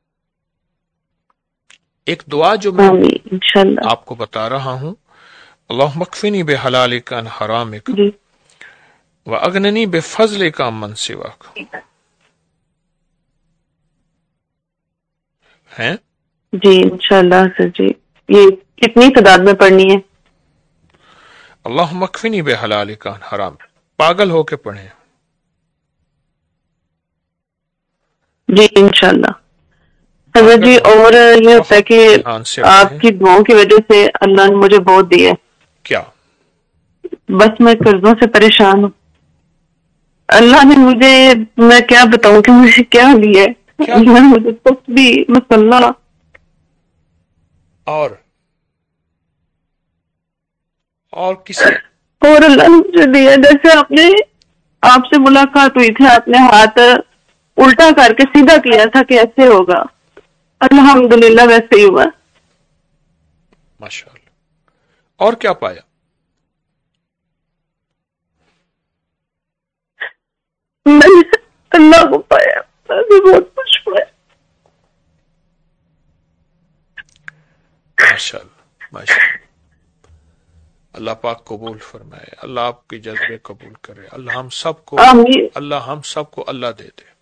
ایک دعا جو میں آپ کو بتا رہا ہوں, اللہم اکفنی بحلالک عن حرامک واغننی بفضلک عمن سواک, ہیں جی انشاءاللہ سر جی. یہ کتنی تعداد میں پڑھنی ہے؟ اللہم اکفنی بحلالک عن حرام, پاگل ہو کے پڑھیں. جی انشاءاللہ. حضرت جی اور یہ ہوتا ہے کہ آپ کی دعاؤں کی وجہ سے اللہ نے مجھے بہت دیا ہے. کیا؟ بس میں قرضوں سے پریشان ہوں. اللہ نے مجھے, میں کیا بتاؤں کہ مجھے کیا دیا ہے. اللہ نے مجھے تسبیح, مسلح اور اور کسی اور اللہ نے مجھے دیا. جیسے آپ نے آپ سے ملاقات ہوئی تھی, آپ نے ہاتھ الٹا کر کے سیدھا کیا تھا کہ ایسے ہوگا, الحمدللہ ویسے ہی ہوا. ماشاءاللہ. اور کیا پایا؟ میں نے اللہ کو پایا, میں بہت خوش ہوا. ماشاءاللہ ماشاءاللہ. اللہ پاک قبول فرمائے, اللہ آپ کے جذبے قبول کرے. اللہ ہم سب کو اللہ ہم سب کو اللہ دے دے.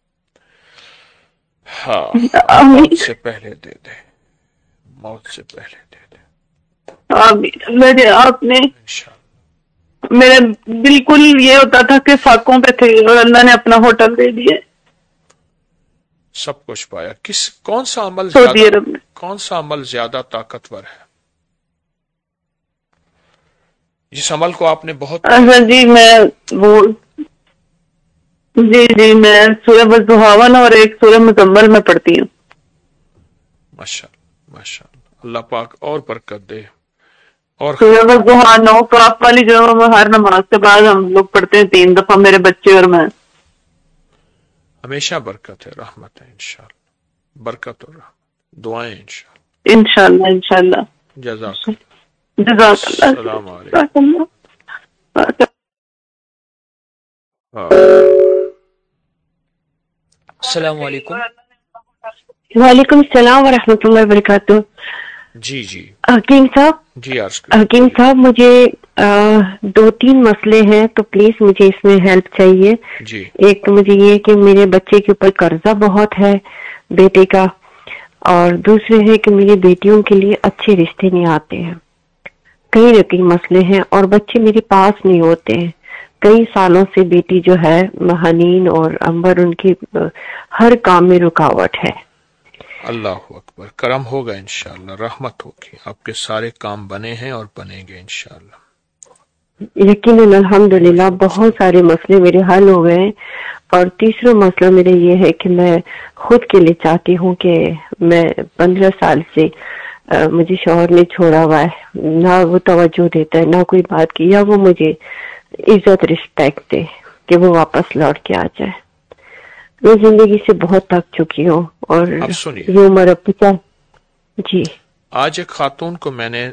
ہاں موت سے پہلے دے دے, موت سے پہلے دے دے. آمین. میرے آپ نے میرے بالکل یہ ہوتا تھا کہ فاقوں پہ تھے, اور اللہ نے اپنا ہوٹل دے دیے. سب کچھ پایا. کس کون سا عمل زیادہ کون سا عمل زیادہ طاقتور ہے؟ جس عمل کو آپ نے بہت جی میں وہ جی جی میں سورہ والضحیٰ اور ایک سورہ مزمل میں پڑھتی ہوں. ماشاءاللہ ماشاءاللہ. اللہ پاک اور برکت دے. اور سورہ والضحیٰ نو کاف والی جو ہر نماز کے بعد ہم لوگ پڑھتے ہیں تین دفعہ, میرے بچے اور میں. ہمیشہ برکت ہے, رحمت ہے انشاءاللہ. برکت اور رحمت, دعائیں انشاءاللہ. انشاءاللہ انشاءاللہ. جزاک اللہ. جزاک اللہ. السلام علیکم. السلام علیکم. وعلیکم السلام ورحمۃ اللہ وبرکاتہ. جی جی حکیم صاحب. جی عرض حکیم صاحب مجھے دو تین مسئلے ہیں, تو پلیز مجھے اس میں ہیلپ چاہیے. جی. ایک تو مجھے یہ کہ میرے بچے کے اوپر قرضہ بہت ہے بیٹے کا, اور دوسرے ہے کہ میری بیٹیوں کے لیے اچھے رشتے نہیں آتے ہیں. کئی نہ کئی مسئلے ہیں, اور بچے میرے پاس نہیں ہوتے ہیں. کئی سالوں سے بیٹی جو ہے حنین اور امبر, ان کی ہر کام میں رکاوٹ ہے. اللہ اکبر. کرم ہوگا انشاءاللہ, رحمت ہوگی. آپ کے سارے کام بنے ہیں اور بنیں گے انشاءاللہ. یقیناً الحمدللہ بہت سارے مسئلے میرے حل ہو گئے ہیں. اور تیسرا مسئلہ میرا یہ ہے کہ میں خود کے لیے چاہتی ہوں کہ میں پندرہ سال سے مجھے شوہر نے چھوڑا ہوا ہے, نہ وہ توجہ دیتا ہے, نہ کوئی بات کی, یا وہ مجھے عزت رسپیکٹ دے کہ وہ واپس لوٹ کے آ جائے. میں زندگی سے بہت تھک چکی ہوں, اور یہ عمر اب پچا. جی آج ایک خاتون کو میں نے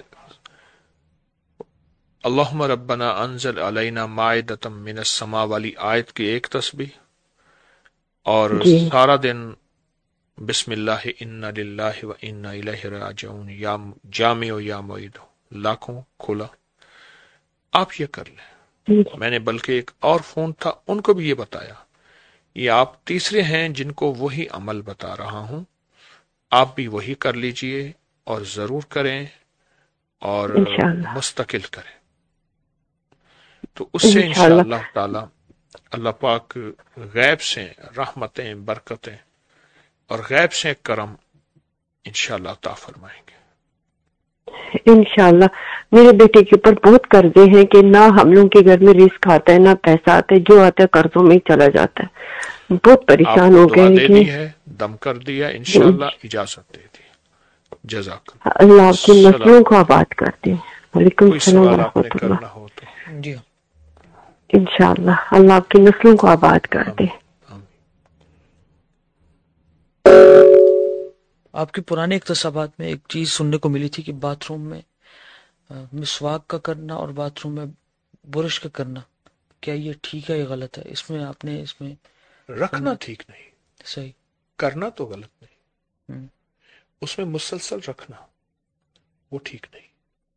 اللہم ربنا انزل علینا مائدۃ من السماء والی آیت کی ایک تسبیح, اور جی. سارا دن بسم اللہ انا للہ و انا الیہ راجعون, یا جامع و یا معید لاکھوں کھلا. آپ یہ کر لیں. میں نے بلکہ ایک اور فون تھا, ان کو بھی یہ بتایا. یہ آپ تیسرے ہیں جن کو وہی عمل بتا رہا ہوں. آپ بھی وہی کر لیجئے, اور ضرور کریں, اور مستقل کریں. تو اس سے انشاءاللہ تعالی اللہ پاک غیب سے رحمتیں, برکتیں اور غیب سے کرم انشاءاللہ عطا فرمائیں گے. انشاءاللہ. میرے بیٹے کے اوپر بہت قرضے ہیں کہ نہ ہم لوگوں کے گھر میں رزق آتا ہے نہ پیسہ آتا ہے, جو آتا ہے قرضوں میں ہی چلا جاتا ہے. بہت پریشان ہو گئے دے دی ہے, دم کر دیا, انشاءاللہ اجازت دے دی. جزاک اللہ آپ کی نسلوں کو آباد کر دے. وعلیکم السلام ورحمۃ اللہ. جی انشاءاللہ اللہ آپ کی نسلوں کو آباد کر دے. آپ کے پرانے اقتصابات میں ایک چیز سننے کو ملی تھی کہ باتھ روم میں مسواک کا کرنا اور باتھ روم میں برش کا کرنا, کیا یہ ٹھیک ہے یا غلط ہے؟ اس میں آپ نے اس میں رکھنا ٹھیک نہیں, صحیح, کرنا تو غلط نہیں, ہم. اس میں مسلسل رکھنا وہ ٹھیک نہیں.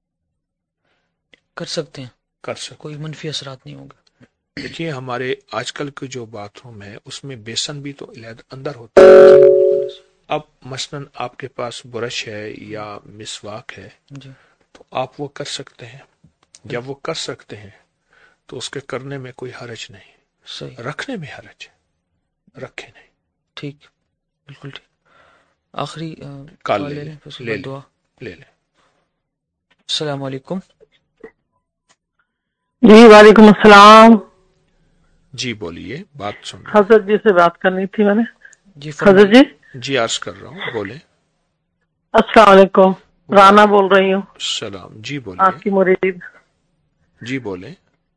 کر سکتے ہیں, کر سکتے, کوئی منفی اثرات نہیں ہوں گے. دیکھیے ہمارے آج کل کے جو باتھ روم ہے اس میں بیسن بھی تو اندر ہوتا ہے. اب مثلا آپ کے پاس برش ہے یا مسواک ہے جی, تو آپ وہ کر سکتے ہیں. جب وہ کر سکتے ہیں تو اس کے کرنے میں کوئی حرج نہیں, صحیح, رکھنے میں حرج ہے, رکھے نہیں. ٹھیک, بالکل ٹھیک. آخری کال لے لیں, لے لیں, لے لیں. السلام علیکم. جی وعلیکم السلام. جی بولیے, بات سن. حضرت جی سے بات کرنی تھی میں نے. جی حضرت جی. جی عرض کر رہا ہوں, بولیں. السلام علیکم, رانا بول رہی ہوں. السلام, جی بولیے. آپ کی مرید. جی بولیں.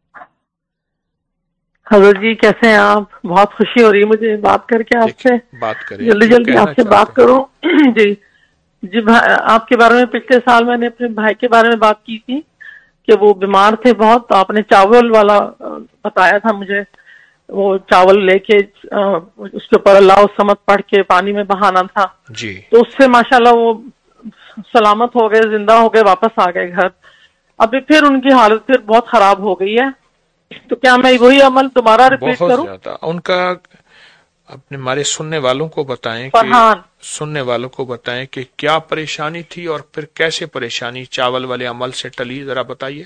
حضرت جی کیسے ہیں آپ؟ بہت خوشی ہو رہی ہے مجھے بات کر کے آپ سے. بات کریں, جلدی جلدی آپ سے بات کروں. جی جی آپ کے بارے میں پچھلے سال میں نے اپنے بھائی کے بارے میں بات کی تھی کہ وہ بیمار تھے بہت, تو آپ نے چاول والا بتایا تھا مجھے. وہ چاول لے کے اس کے اوپر اللہ الصمد پڑھ کے پانی میں بہانا تھا. جی, تو اس سے ماشاءاللہ وہ سلامت ہو گئے, زندہ ہو گئے, واپس آ گئے گھر. ابھی پھر ان کی حالت پھر بہت خراب ہو گئی ہے. تو کیا میں وہی عمل دوبارہ ریپیٹ کروں؟ بہت زیادہ. ان کا اپنے ہمارے سننے والوں کو بتائیں کہ سننے والوں کو بتائیں کہ کیا پریشانی تھی اور پھر کیسے پریشانی چاول والے عمل سے ٹلی, ذرا بتائیے.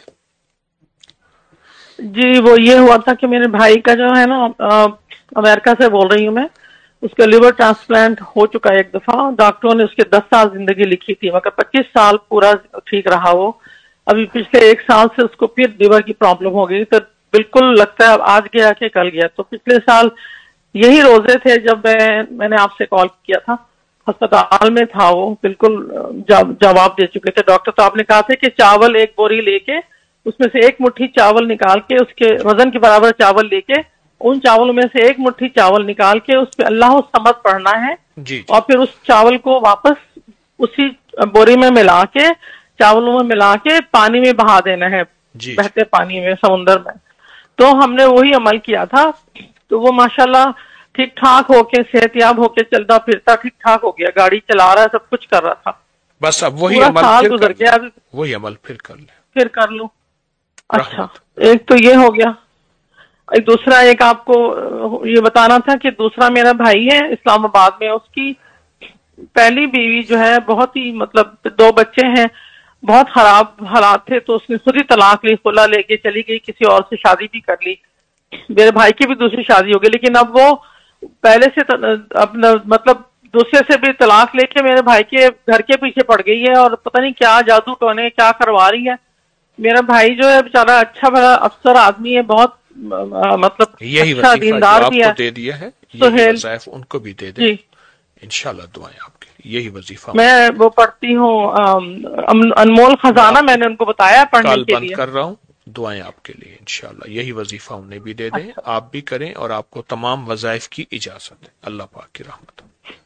جی وہ یہ ہوا تھا کہ میرے بھائی کا جو ہے نا, امریکہ سے بول رہی ہوں میں, اس کا لیور ٹرانسپلانٹ ہو چکا ہے ایک دفعہ. ڈاکٹروں نے اس کے دس سال زندگی لکھی تھی, مگر پچیس سال پورا ٹھیک رہا وہ. ابھی پچھلے ایک سال سے اس کو پھر لیور کی پرابلم ہو گئی, تو بالکل لگتا ہے اب آج گیا کہ کل گیا. تو پچھلے سال یہی روزے تھے جب میں میں نے آپ سے کال کیا تھا, ہسپتال میں تھا وہ, بالکل جواب دے چکے تھے ڈاکٹر. تو آپ نے کہا تھا کہ چاول ایک بوری لے کے اس میں سے ایک مٹھی چاول نکال کے, اس کے وزن کے برابر چاول لے کے, ان چاولوں میں سے ایک مٹھی چاول نکال کے اس پہ اللہ الصمد پڑھنا ہے. جی, اور پھر اس چاول کو واپس اسی بوری میں ملا کے, چاولوں میں ملا کے پانی میں بہا دینا ہے, جی, بہتے پانی میں, سمندر میں. تو ہم نے وہی عمل کیا تھا, تو وہ ماشاءاللہ ٹھیک ٹھاک ہو کے, صحت یاب ہو کے, چلتا پھرتا ٹھیک ٹھاک ہو گیا, گاڑی چلا رہا ہے, سب کچھ کر رہا تھا. بس اب وہی عمل سال گزر گیا, وہی عمل پھر کر لیں, پھر کر لوں. اچھا, ایک تو یہ ہو گیا. ایک دوسرا ایک آپ کو یہ بتانا تھا کہ دوسرا میرا بھائی ہے اسلام آباد میں, اس کی پہلی بیوی جو ہے بہت ہی, مطلب دو بچے ہیں, بہت خراب حالات تھے, تو اس نے خود ہی طلاق لی, خلا لے کے چلی گئی, کسی اور سے شادی بھی کر لی. میرے بھائی کی بھی دوسری شادی ہو گئی, لیکن اب وہ پہلے سے اپنا مطلب دوسرے سے بھی طلاق لے کے میرے بھائی کے گھر کے پیچھے پڑ گئی ہے, اور پتہ نہیں کیا جادو ٹونے کیا کروا رہی ہے. میرا بھائی جو ہے بیچارہ اچھا بڑا افسر آدمی ہے, بہت مطلب یہی اچھا دیندار بھی ہے. دے دیا ہے, یہی وظائف ان کو بھی دے دیں. جی انشاءاللہ دعائیں آپ کے لیے, یہی وظیفہ. میں وہ پڑھتی ہوں انمول خزانہ, میں نے ان کو بتایا پڑھنے کے لیے. بند کر رہا ہوں, دعائیں آپ کے لیے انشاءاللہ, یہی وظیفہ انہیں بھی دے دیں, آپ بھی کریں, اور آپ کو تمام وظائف کی اجازت ہے. اللہ پاک کی رحمت.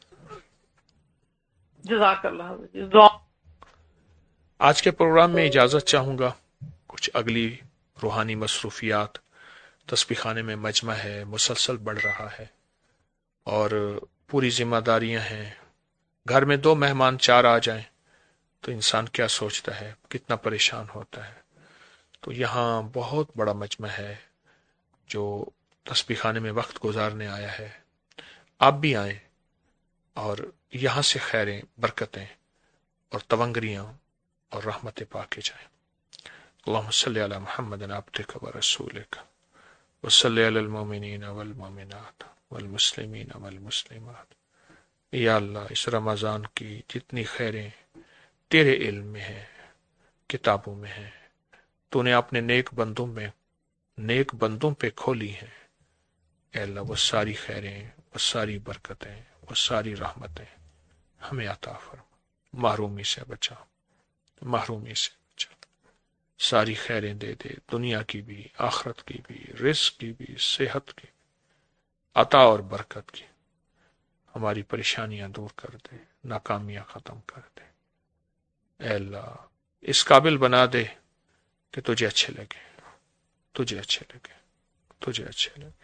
جزاک اللہ. آج کے پروگرام میں اجازت چاہوں گا. کچھ اگلی روحانی مصروفیات, تسبیح خانے میں مجمع ہے, مسلسل بڑھ رہا ہے, اور پوری ذمہ داریاں ہیں. گھر میں دو مہمان چار آ جائیں تو انسان کیا سوچتا ہے, کتنا پریشان ہوتا ہے. تو یہاں بہت بڑا مجمع ہے جو تسبیح خانے میں وقت گزارنے آیا ہے. آپ بھی آئیں اور یہاں سے خیریں, برکتیں اور تونگریاں اور رحمتیں پا کے جائیں. اللہم صلی علی محمد عبدک و رسولک وصلی علی المومنین والمومنات والمسلمین والمسلمات. یا اللہ, اس رمضان کی جتنی خیریں تیرے علم میں ہیں, किताबों में हैं, तूने अपने नेक बंदों में नेक बंदों पे खोली हैं। ऐ अल्लाह वो सारी खैरें, वो सारी बरकतें, वो सारी रहमतें हमें अता फरमा। महरूमी से बचा, महरूमी से बचा। सारी खैरें दे दे, दुनिया की भी, आखरत की भी, रिस्क की भी, सेहत की, अता और बरकत की। हमारी परेशानियां दूर कर दे, नाकामियां खत्म कर दे। ऐ अल्लाह इस काबिल बना दे कि तुझे अच्छे लगे, तुझे अच्छे लगे, तुझे अच्छे लगे।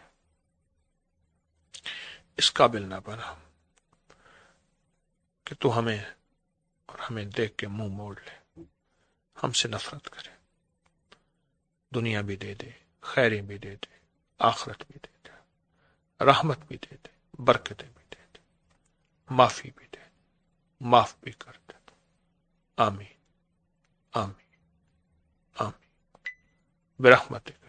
इस काबिल ना बना कि तू हमें और हमें देख के मुंह मोड़ ले, हमसे नफरत करे। दुनिया भी दे दे, खैरें भी दे दे, आखरत भी दे दे, रहमत भी दे दे, बरकतें भी दे दे, माफी भी दे दे, माफ भी कर दे। आमीन आमीन आमीन बिरहमतिक